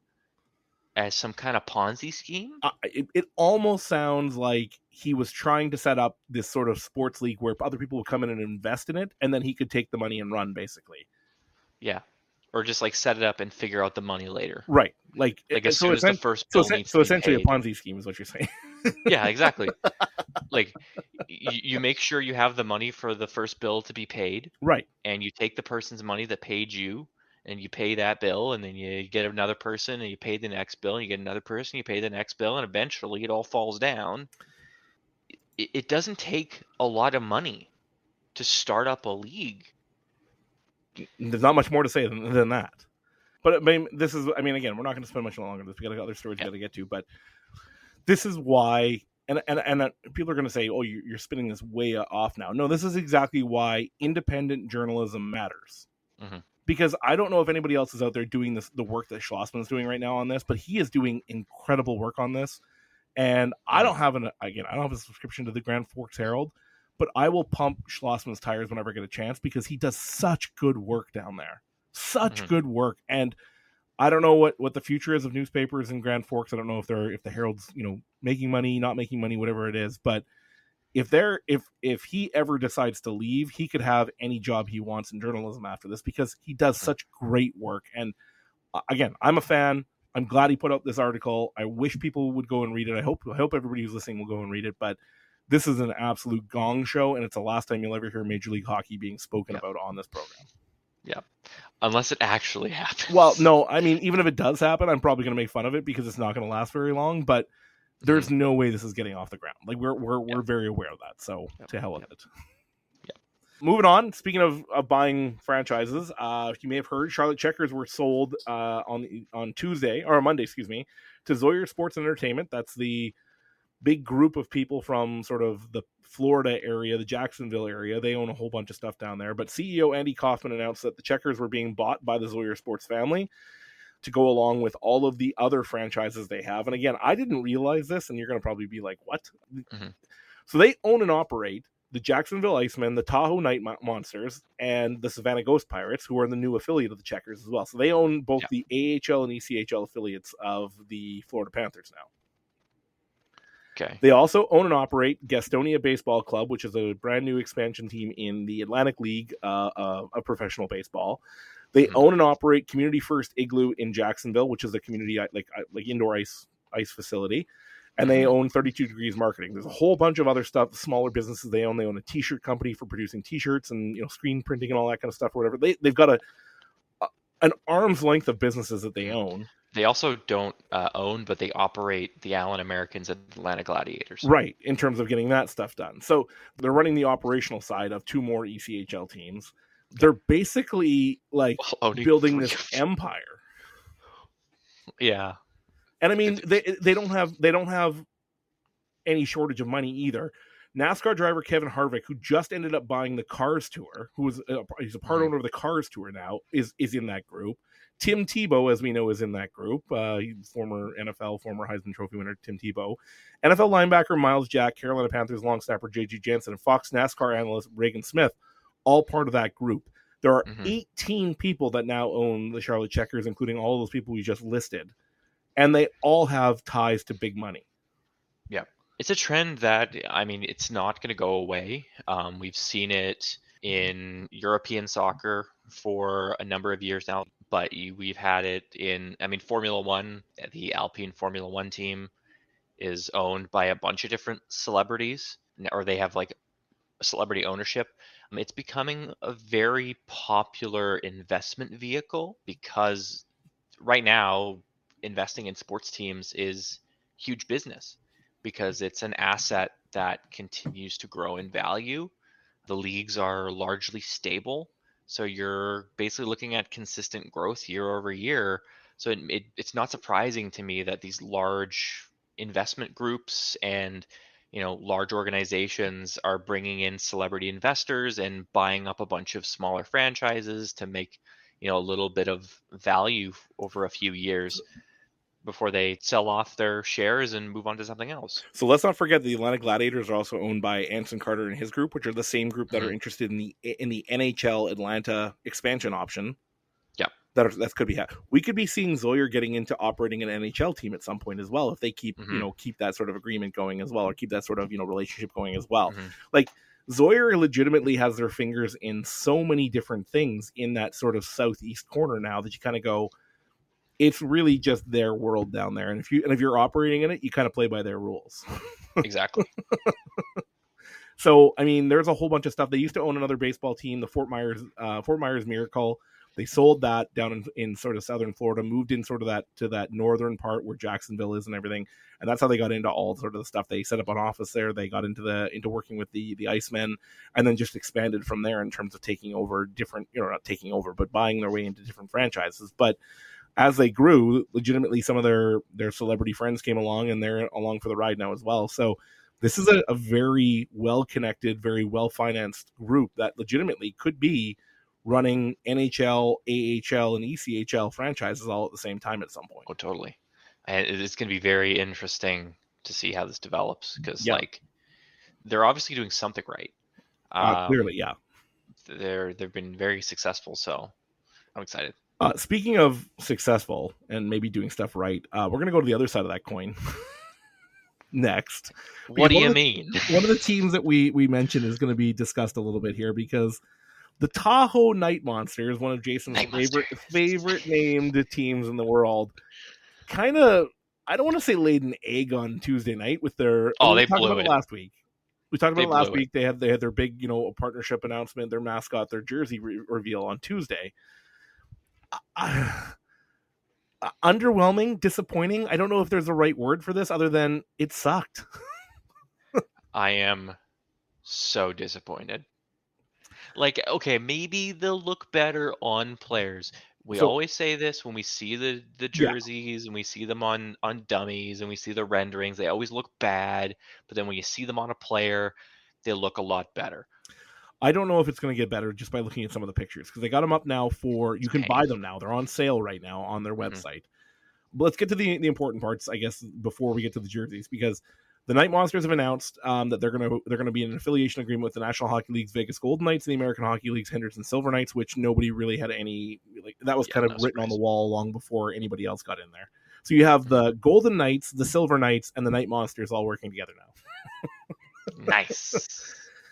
as some kind of Ponzi scheme? Uh, it, it almost sounds like he was trying to set up this sort of sports league where other people would come in and invest in it, and then he could take the money and run, basically. Yeah. Or just like set it up and figure out the money later. Right. Like, Like as so soon as the essen- first so, bill essen- needs so to be essentially paid. a Ponzi scheme is what you're saying. Yeah, exactly. Like you, you make sure you have the money for the first bill to be paid, Right. and you take the person's money that paid you, and you pay that bill, and then you get another person, and you pay the next bill, and you get another person, you pay the next bill, and eventually it all falls down. It, it doesn't take a lot of money to start up a league. There's not much more to say than, than that. But I mean, this is, I mean, again, we're not going to spend much longer on this. We got other stories we got to get to, but this is why, and and and uh, people are going to say, "Oh, you- you're spinning this way off now." No, this is exactly why independent journalism matters. Mhm. Because I don't know if anybody else is out there doing this, the work that Schlossman is doing right now on this, but he is doing incredible work on this. And I don't have an again, I don't have a subscription to the Grand Forks Herald, but I will pump Schlossman's tires whenever I get a chance because he does such good work down there. Such Mhm. good work. And I don't know what, what the future is of newspapers in Grand Forks. I don't know if they're if the Herald's, you know, making money, not making money, whatever it is. But if they're if if he ever decides to leave, he could have any job he wants in journalism after this because he does such great work. And uh, again, I'm a fan. I'm glad he put out this article. I wish people would go and read it. I hope I hope everybody who's listening will go and read it. But this is an absolute gong show, and it's the last time you'll ever hear Major League Hockey being spoken Yep. about on this program. Yeah. Unless it actually happens. Well, no, I mean, even if it does happen, I'm probably going to make fun of it because it's not going to last very long. But there's no way this is getting off the ground. Like we're we're we're Yep. very aware of that. So Yep. to hell with Yep. it. Yep. Moving on. Speaking of, of buying franchises, uh, you may have heard Charlotte Checkers were sold uh, on on Tuesday or Monday, excuse me, to Zoyer Sports and Entertainment. That's the big group of people from sort of the Florida area, the Jacksonville area. They own a whole bunch of stuff down there. But C E O Andy Kaufman announced that the Checkers were being bought by the Zoyer Sports family to go along with all of the other franchises they have. And again, I didn't realize this, and you're going to probably be like, what? Mhm. So they own and operate the Jacksonville Icemen, the Tahoe Night Mo- Monsters, and the Savannah Ghost Pirates, who are the new affiliate of the Checkers as well. So they own both Yeah. the A H L and E C H L affiliates of the Florida Panthers now. Okay. They also own and operate Gastonia Baseball Club, which is a brand new expansion team in the Atlantic League uh, uh, of professional baseball. They Mhm. own and operate Community First Igloo in Jacksonville, which is a community like like indoor ice ice facility, and they Mhm. own thirty-two Degrees Marketing. There's a whole bunch of other stuff, smaller businesses they own. They own a T-shirt company for producing T-shirts and you know screen printing and all that kind of stuff, or whatever. They they've got a, a an arm's length of businesses that they own. They also don't uh, own, but they operate the Allen Americans and Atlanta Gladiators. Right, in terms of getting that stuff done. So they're running the operational side of two more E C H L teams. They're basically like Well, owning building three this of them. empire. Yeah. And I mean, they they don't have they don't have any shortage of money either. NASCAR driver Kevin Harvick, who just ended up buying the Cars Tour, who was a, he's a part Mhm. owner of the Cars Tour now, is is in that group. Tim Tebow, as we know, is in that group. Uh, he's former N F L, former Heisman Trophy winner Tim Tebow. N F L linebacker Miles Jack, Carolina Panthers long snapper J G Jansen, and Fox NASCAR analyst Reagan Smith, all part of that group. There are Mhm. eighteen people that now own the Charlotte Checkers, including all those people we just listed. And they all have ties to big money. It's a trend that, I mean, it's not going to go away. Um, we've seen it in European soccer for a number of years now, but you, we've had it in, I mean, Formula One, the Alpine Formula One team is owned by a bunch of different celebrities, or they have like celebrity ownership. Um, it's becoming a very popular investment vehicle because right now, investing in sports teams is huge business, because it's an asset that continues to grow in value. The leagues are largely stable, so you're basically looking at consistent growth year over year. So it, it, it's not surprising to me that these large investment groups and you know large organizations are bringing in celebrity investors and buying up a bunch of smaller franchises to make you know a little bit of value over a few years before they sell off their shares and move on to something else. So let's not forget the Atlanta Gladiators are also owned by Anson Carter and his group, which are the same group that Mhm. are interested in the in the N H L Atlanta expansion option. Yeah. That are, that could be ha- we could be seeing Zoyer getting into operating an N H L team at some point as well if they keep Mhm. you know keep that sort of agreement going as well, or keep that sort of you know relationship going as well. Mhm. Like Zoyer legitimately has their fingers in so many different things in that sort of southeast corner now that you kind of go, it's really just their world down there. And if you and if you're operating in it, you kind of play by their rules. Exactly. So, I mean, there's a whole bunch of stuff. They used to own another baseball team, the Fort Myers uh, Fort Myers Miracle. They sold that down in, in sort of southern Florida, moved in sort of that to that northern part where Jacksonville is and everything. And that's how they got into all sort of the stuff. They set up an office there. They got into the into working with the the Icemen, and then just expanded from there in terms of taking over different, you know, not taking over, but buying their way into different franchises. But as they grew, legitimately, some of their their celebrity friends came along, and they're along for the ride now as well. So this is a, a very well-connected, very well-financed group that legitimately could be running N H L, A H L, and E C H L franchises all at the same time at some point. Oh, totally. And it's going to be very interesting to see how this develops, because Yeah. like they're obviously doing something right. Uh, Um, clearly, yeah. they're they've been very successful, so I'm excited. Uh, speaking of successful and maybe doing stuff right, uh, we're going to go to the other side of that coin next. What do one you of the- mean? One of the teams that we we mentioned is going to be discussed a little bit here because the Tahoe Night Monsters, one of Jason's Night favorite Monsters. favorite named teams in the world, kind of, I don't want to say laid an egg on Tuesday night with their. Oh, we they talked blew about it. last week. We talked about They it last blew it. week. They had they had their big you know partnership announcement, their mascot, their jersey re- reveal on Tuesday. Uh, uh, underwhelming, disappointing. I don't know if there's a right word for this other than it sucked. I am so disappointed. Like, okay, maybe they'll look better on players. We So- always say this when we see the, the Yeah. jerseys and we see them on, on dummies and we see the renderings. They always look bad, but then when you see them on a player, they look a lot better. I don't know if it's going to get better just by looking at some of the pictures because they got them up now for you can Okay. buy them now. They're on sale right now on their Mhm. website. But let's get to the the important parts, I guess, before we get to the jerseys because the Night Monsters have announced um, that they're going to they're going to be in an affiliation agreement with the National Hockey League's Vegas Golden Knights and the American Hockey League's Henderson Silver Knights, which nobody really had any like that was Yeah, kind of no written on the surprise. wall long before anybody else got in there. So you have the Golden Knights, the Silver Knights, and the Night Monsters all working together now. Nice.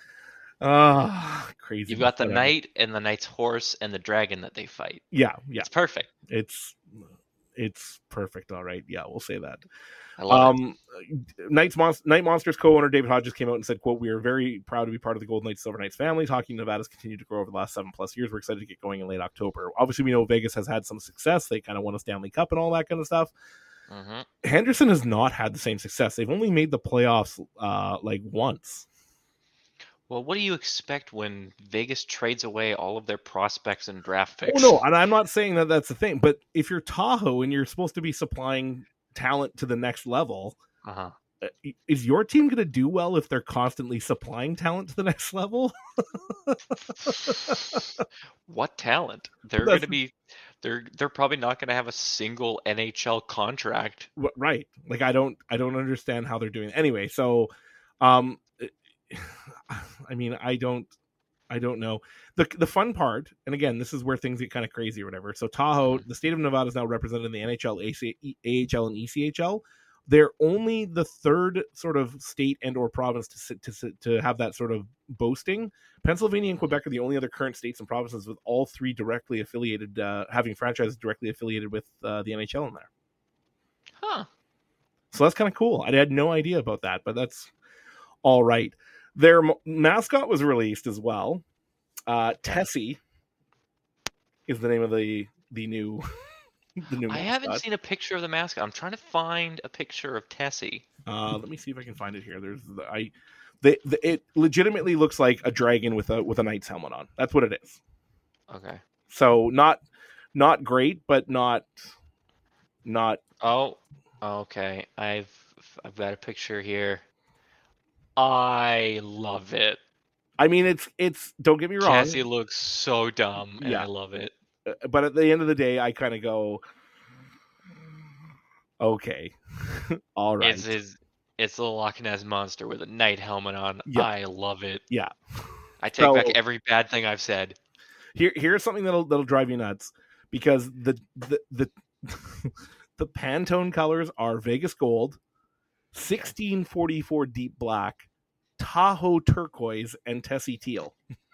Ah, crazy. You've got the Whatever. knight and the knight's horse and the dragon that they fight. Yeah, yeah. It's perfect. It's it's perfect. All right. Yeah, we'll say that. I love it. Um, Knights Mon- Night Monsters co-owner David Hodges came out and said, "quote We are very proud to be part of the Golden Knights Silver Knights family. Hockey in Nevada has continued to grow over the last seven plus years. We're excited to get going in late October. Obviously, we know Vegas has had some success. They kind of won a Stanley Cup and all that kind of stuff. hmm Henderson has not had the same success. They've only made the playoffs uh, like once. Well, what do you expect when Vegas trades away all of their prospects and draft picks? Oh no, and I'm not saying that that's the thing. But if you're Tahoe and you're supposed to be supplying talent to the next level." Uh-huh. uh, is your team going to do well if they're constantly supplying talent to the next level? What talent? They're going to be. They're they're probably not going to have a single N H L contract. Right. Like I don't I don't understand how they're doing it. Anyway, so um I mean, I don't I don't know. The the fun part, and again, this is where things get kind of crazy or whatever. So Tahoe, the state of Nevada is now represented in the N H L, A H L, and E C H L. They're only the third sort of state and or province to sit, to sit, to have that sort of boasting. Pennsylvania and Quebec are the only other current states and provinces with all three directly affiliated, uh, having franchises directly affiliated with uh, the N H L in there. Huh. So that's kind of cool. I had no idea about that, but that's all right. Their m- mascot was released as well. Uh, Tessie is the name of the the new. The new I haven't seen a picture of the mascot. I'm trying to find a picture of Tessie. Uh, let me see if I can find it here. There's the, I, the, the, it legitimately looks like a dragon with a with a knight's helmet on. That's what it is. Okay. So not not great, but not not. Oh, okay. I've I've got a picture here. I love it. I mean, it's it's. Don't get me wrong. Tessie looks so dumb, and Yeah. I love it. But at the end of the day, I kind of go, okay, all right. It's his, it's the Loch Ness monster with a knight helmet on. Yeah. I love it. Yeah. I take So- back every bad thing I've said. Here, here's something that'll that'll drive you nuts, because the the the, the Pantone colors are Vegas gold, sixteen forty-four deep black, Tahoe turquoise, and Tessie teal.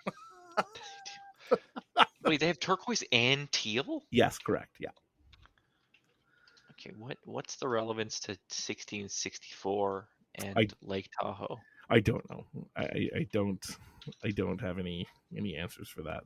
Wait, they have turquoise and teal? Yes, correct. Yeah. Okay, what what's the relevance to sixteen sixty-four and I- Lake Tahoe? I don't know. I, I, I don't. I don't have any any answers for that.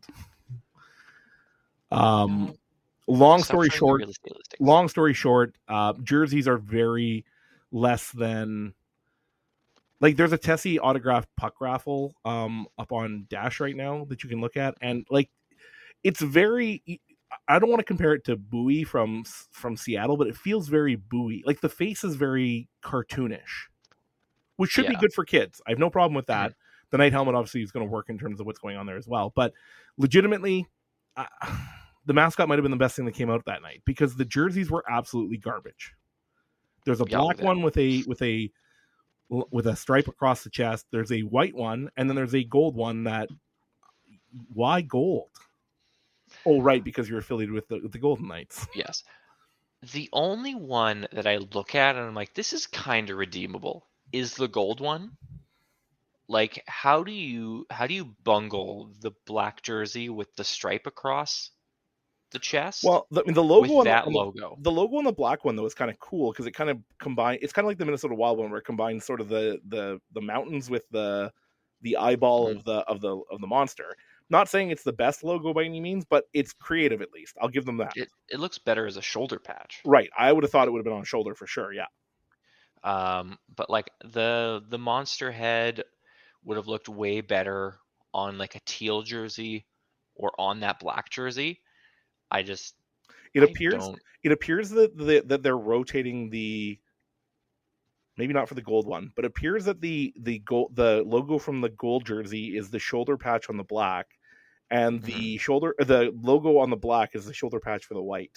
Um, long Stop story trying to be short. realistic- realistic. Long story short, uh, jerseys are very less than. Like, there's a Tessie autographed puck raffle um, up on Dash right now that you can look at, and like, it's very. I don't want to compare it to Bowie from from Seattle, but it feels very Bowie. Like, the face is very cartoonish, which should be Yeah. good for kids. I have no problem with that. The Knight helmet obviously is going to work in terms of what's going on there as well. But legitimately, uh, the mascot might have been the best thing that came out that night, because the jerseys were absolutely garbage. There's a Yeah, black yeah. one with a with a with a stripe across the chest. There's a white one, and then there's a gold one. That why gold? Oh, right, because you're affiliated with the with the Golden Knights. Yes. The only one that I look at and I'm like, this is kind of redeemable, is the gold one. Like, how do you how do you bungle the black jersey with the stripe across the chest? Well, the, I mean, the logo with on the- that on the, logo. the logo on the black one though is kind of cool, because it kind of combine. It's kind of like the Minnesota Wild one, where it combines sort of the the the mountains with the the eyeball Mhm. of the of the of the monster. Not saying it's the best logo by any means, but it's creative at least. I'll give them that. It it looks better as a shoulder patch. Right. I would have thought it would have been on shoulder for sure. Yeah. Um, but like the the monster head would have looked way better on like a teal jersey or on that black jersey. I just It I appears don't- it appears that the, that they're rotating the. Maybe not for the gold one, but it appears that the the gold the logo from the gold jersey is the shoulder patch on the black, and the shoulder the logo on the black is the shoulder patch for the white.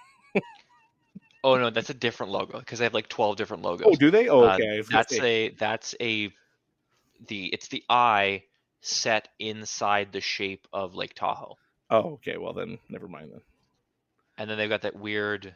Oh no, that's a different logo because they have like twelve different logos. Oh, do they? Oh, Uh, okay. I was gonna that's say. a that's a the it's the eye set inside the shape of Lake Tahoe, Oh, okay. Well, then never mind then. and then they've got that weird,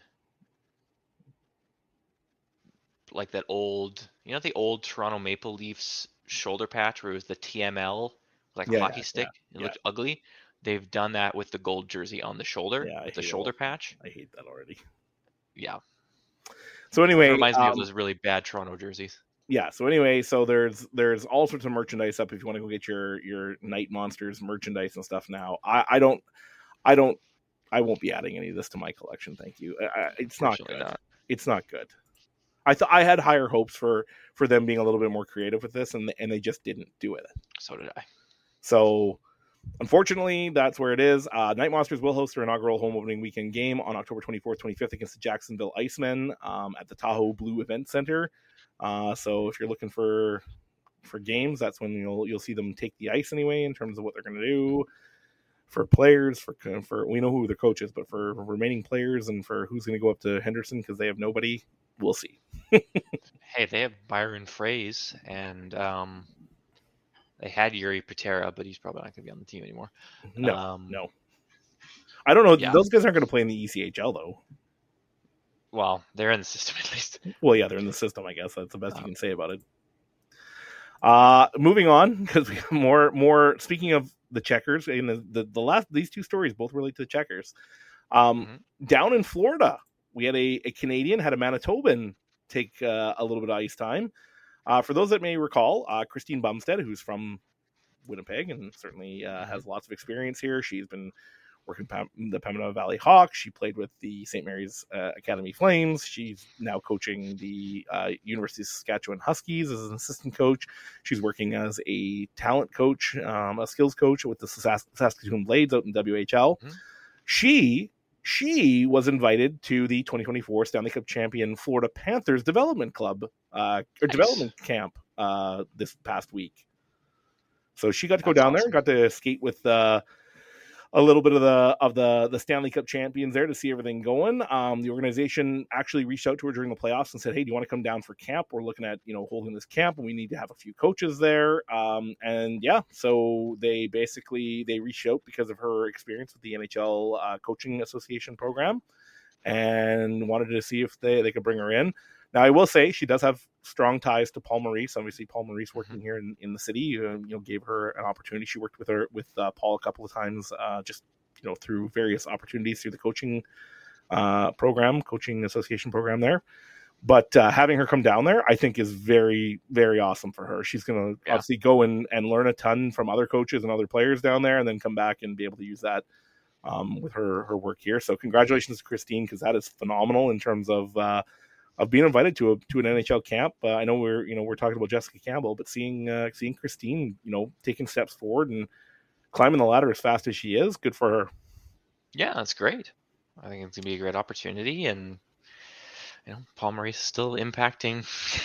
like that old, you know, the old Toronto Maple Leafs shoulder patch where it was the T M L, like Yeah, a yeah, hockey stick. It yeah. looked ugly. They've done that with the gold jersey on the shoulder, Yeah, I with the hate shoulder all- patch. I hate that already. Yeah, So it anyway, reminds me um, of those really bad Toronto jerseys. yeah. So anyway, so there's there's all sorts of merchandise up if you want to go get your your Night Monsters merchandise and stuff. Now, I I don't I don't I won't be adding any of this to my collection. Thank you. I, I- it's not Unfortunately good. not. It's not good. I thought I had higher hopes for for them being a little bit more creative with this, and and they just didn't do it. So did I. So, unfortunately, that's where it is. Uh, Night Monsters will host their inaugural home opening weekend game on October twenty-fourth, twenty-fifth against the Jacksonville Icemen um, at the Tahoe Blue Event Center. Uh, so if you're looking for for games, that's when you'll you'll see them take the ice anyway in terms of what they're going to do. For players, for for we know who the coach is, but for remaining players and for who's going to go up to Henderson because they have nobody, we'll see. Hey, they have Byron Froese, and um, they had Yuri Patera, but he's probably not going to be on the team anymore. No, um, no. I don't know. Yeah. Those guys aren't going to play in the E C H L though. Well, they're in the system at least. Well, yeah, they're in the system. I guess that's the best Um, you can say about it. Uh, moving on because we have more more. Speaking of the Checkers, and the, the the last these two stories both relate to the Checkers. Um, Mhm. Down in Florida, we had a, a Canadian had a Manitoban take uh, a little bit of ice time. Uh, for those that may recall, uh, Christine Bumstead, who's from Winnipeg and certainly uh, has lots of experience here. She's been working Pam- the Pembina Valley Hawks. She played with the Saint Mary's uh, Academy Flames. She's now coaching the uh, University of Saskatchewan Huskies as an assistant coach. She's working as a talent coach, um, a skills coach with the Sask- Saskatoon Blades out in W H L. Mhm. She she was invited to the twenty twenty-four Stanley Cup champion Florida Panthers Development Club uh, or Nice. development camp uh, this past week. So she got to go That's down awesome. there, got to skate with uh, a little bit of the of the the Stanley Cup champions there to see everything going. Um, the organization actually reached out to her during the playoffs and said, "Hey, do you want to come down for camp? We're looking at you know holding this camp, and we need to have a few coaches there." Um, and yeah, so they basically they reached out because of her experience with the N H L uh, Coaching Association program, and wanted to see if they they could bring her in. Now, I will say she does have strong ties to Paul Maurice. Obviously, Paul Maurice working Mhm. here in, in the city, uh, you know, gave her an opportunity. She worked with her with uh, Paul a couple of times, uh, just you know, through various opportunities through the coaching uh, program, coaching association program there. But uh, having her come down there, I think, is very, very awesome for her. She's going to Yeah. obviously go and, and learn a ton from other coaches and other players down there, and then come back and be able to use that um, with her her work here. So, congratulations to Christine, because that is phenomenal in terms of. Uh, Of being invited to a to an N H L camp. Uh, I know we're you know we're talking about Jessica Campbell, but seeing uh, seeing Christine you know taking steps forward and climbing the ladder as fast as she is, good for her. Yeah, that's great. I think it's gonna be a great opportunity, and you know, Paul Maurice is still impacting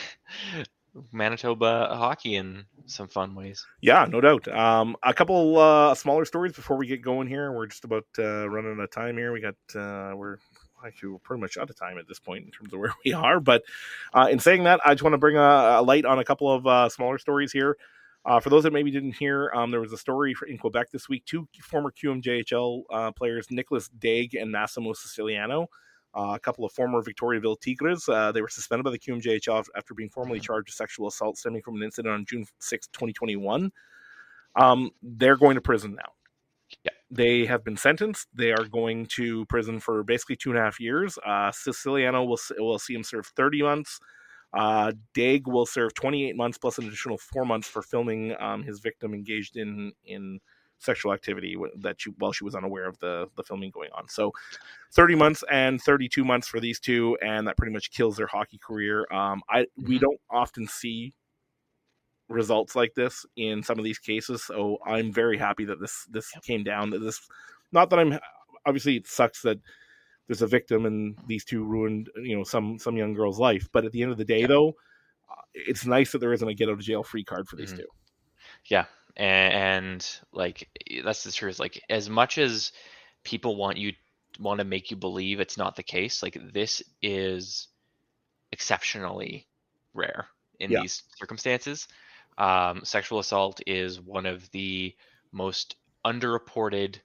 Manitoba hockey in some fun ways. Yeah, no doubt. Um, a couple uh, smaller stories before we get going here. We're just about uh, running out of time here. We got uh, we're actually we're pretty much out of time at this point in terms of where we are. But uh, in saying that, I just want to bring a, a light on a couple of uh, smaller stories here. Uh, for those that maybe didn't hear, um, there was a story in Quebec this week. Two former Q M J H L uh, players, Nicholas Daig and Massimo Siciliano, uh, a couple of former Victoriaville Tigres. Uh, they were suspended by the Q M J H L after being formally charged with sexual assault stemming from an incident on June sixth, twenty twenty-one. Um, they're going to prison now. Yeah. They have been sentenced. They are going to prison for basically two and a half years. Uh, Siciliano will will see him serve thirty months. Uh, Daig will serve twenty-eight months plus an additional four months for filming um, his victim engaged in in sexual activity that she, while she was unaware of the the filming going on. So, thirty months and thirty-two months for these two, and that pretty much kills their hockey career. Um, I Mm-hmm. we don't often see results like this in some of these cases, so I'm very happy that this this came down. That this, not that I'm obviously it sucks that there's a victim and these two ruined you know some some young girl's life, but at the end of the day, Yeah. though, uh, it's nice that there isn't a get out of jail free card for these Mhm. two. Yeah, and, and like that's the truth. Like as much as people want you want to make you believe it's not the case, like this is exceptionally rare in Yeah. these circumstances. Um, sexual assault is one of the most underreported,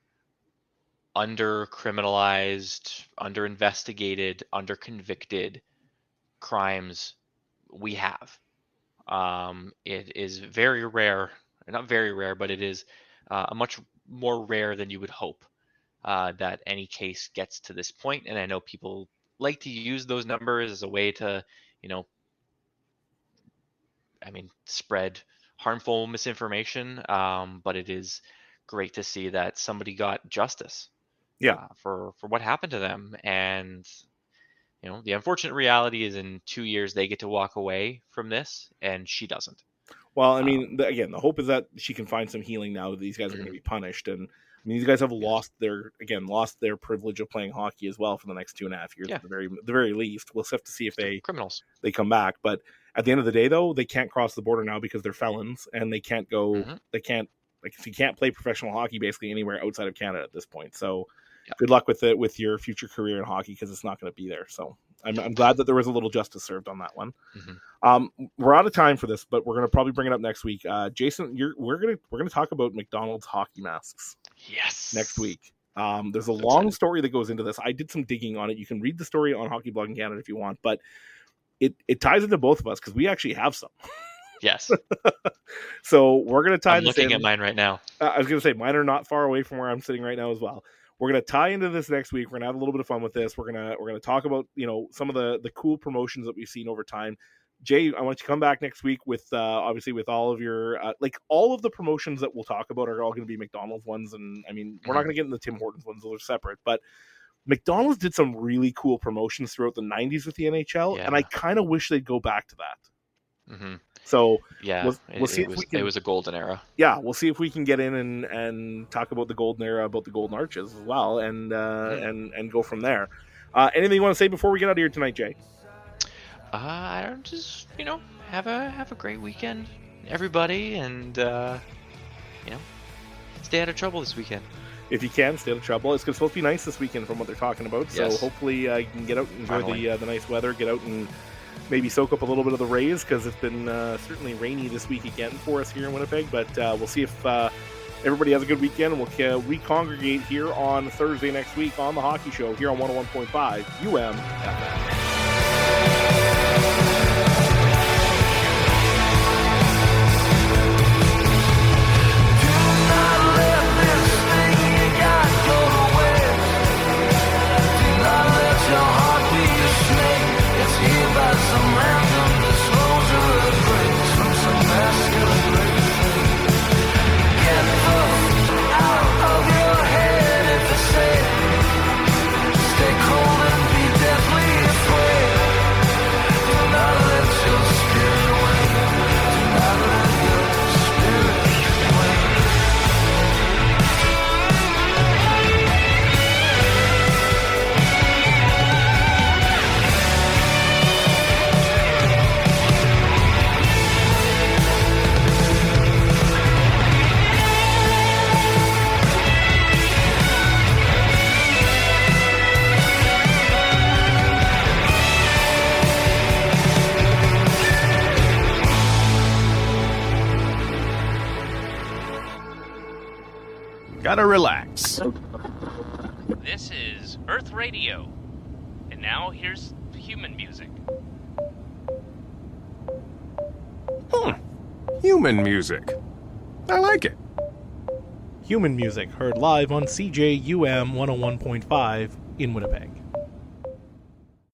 under criminalized, under investigated, under convicted crimes we have. Um, it is very rare, not very rare, but it is uh, a much more rare than you would hope uh, that any case gets to this point. And I know people like to use those numbers as a way to, you know, I mean, spread harmful misinformation. Um, but it is great to see that somebody got justice. Yeah. Uh, for for what happened to them. And you know, the unfortunate reality is in two years they get to walk away from this, and she doesn't. Well, I mean, the, again, the hope is that she can find some healing now that these guys are going to be punished. And I mean, these guys have lost their, again, lost their privilege of playing hockey as well for the next two and a half years Yeah. at the very, the very least. We'll have to see if they, Criminals. they come back. But At the end of the day, though, they can't cross the border now because they're felons, and they can't go. Mm-hmm. They can't like you can't play professional hockey basically anywhere outside of Canada at this point. So, yeah. Good luck with it with your future career in hockey because it's not going to be there. So, I'm, I'm glad that there was a little justice served on that one. Mm-hmm. Um, we're out of time for this, but we're going to probably bring it up next week. Uh, Jason, you're, we're gonna we're gonna talk about McDonald's hockey masks. Yes, next week. Um, there's a so long excited. story that goes into this. I did some digging on it. You can read the story on Hockey Blog in Canada if you want, but it, it ties into both of us because we actually have some. Yes. So we're going to tie I'm this looking in. at mine right now. Uh, I was going to say, mine are not far away from where I'm sitting right now as well. We're going to tie into this next week. We're going to have a little bit of fun with this. We're going to we're going to talk about, you know, some of the, the cool promotions that we've seen over time. Jay, I want you to come back next week with, uh, obviously, with all of your, uh, like, all of the promotions that we'll talk about are all going to be McDonald's ones. And, I mean, we're not going to get into the Tim Hortons ones. Those are separate. But McDonald's did some really cool promotions throughout the nineties with the N H L. Yeah. And I kind of wish they'd go back to that. Mm-hmm. So, yeah, we'll, we'll it, see it, if was, we can, it was a golden era. Yeah, we'll see if we can get in and, and talk about the golden era, about the golden arches as well, and, uh, mm-hmm. and, and go from there. Uh, anything you want to say before we get out of here tonight, Jay? Uh, I don't just, you know, have a have a great weekend, everybody, and uh, you know, stay out of trouble this weekend. If you can, stay out of trouble. It's supposed to be nice this weekend from what they're talking about. So yes. hopefully uh, you can get out and enjoy Finally. the uh, the nice weather. Get out and maybe soak up a little bit of the rays because it's been uh, certainly rainy this week again for us here in Winnipeg. But uh, we'll see if uh, everybody has a good weekend, and we'll uh, recongregate here on Thursday next week on the Hockey Show here on one oh one point five U M F M. Gotta relax. This is Earth Radio. And now here's human music. Hmm. Human music. I like it. Human music heard live on C J U M one oh one point five in Winnipeg.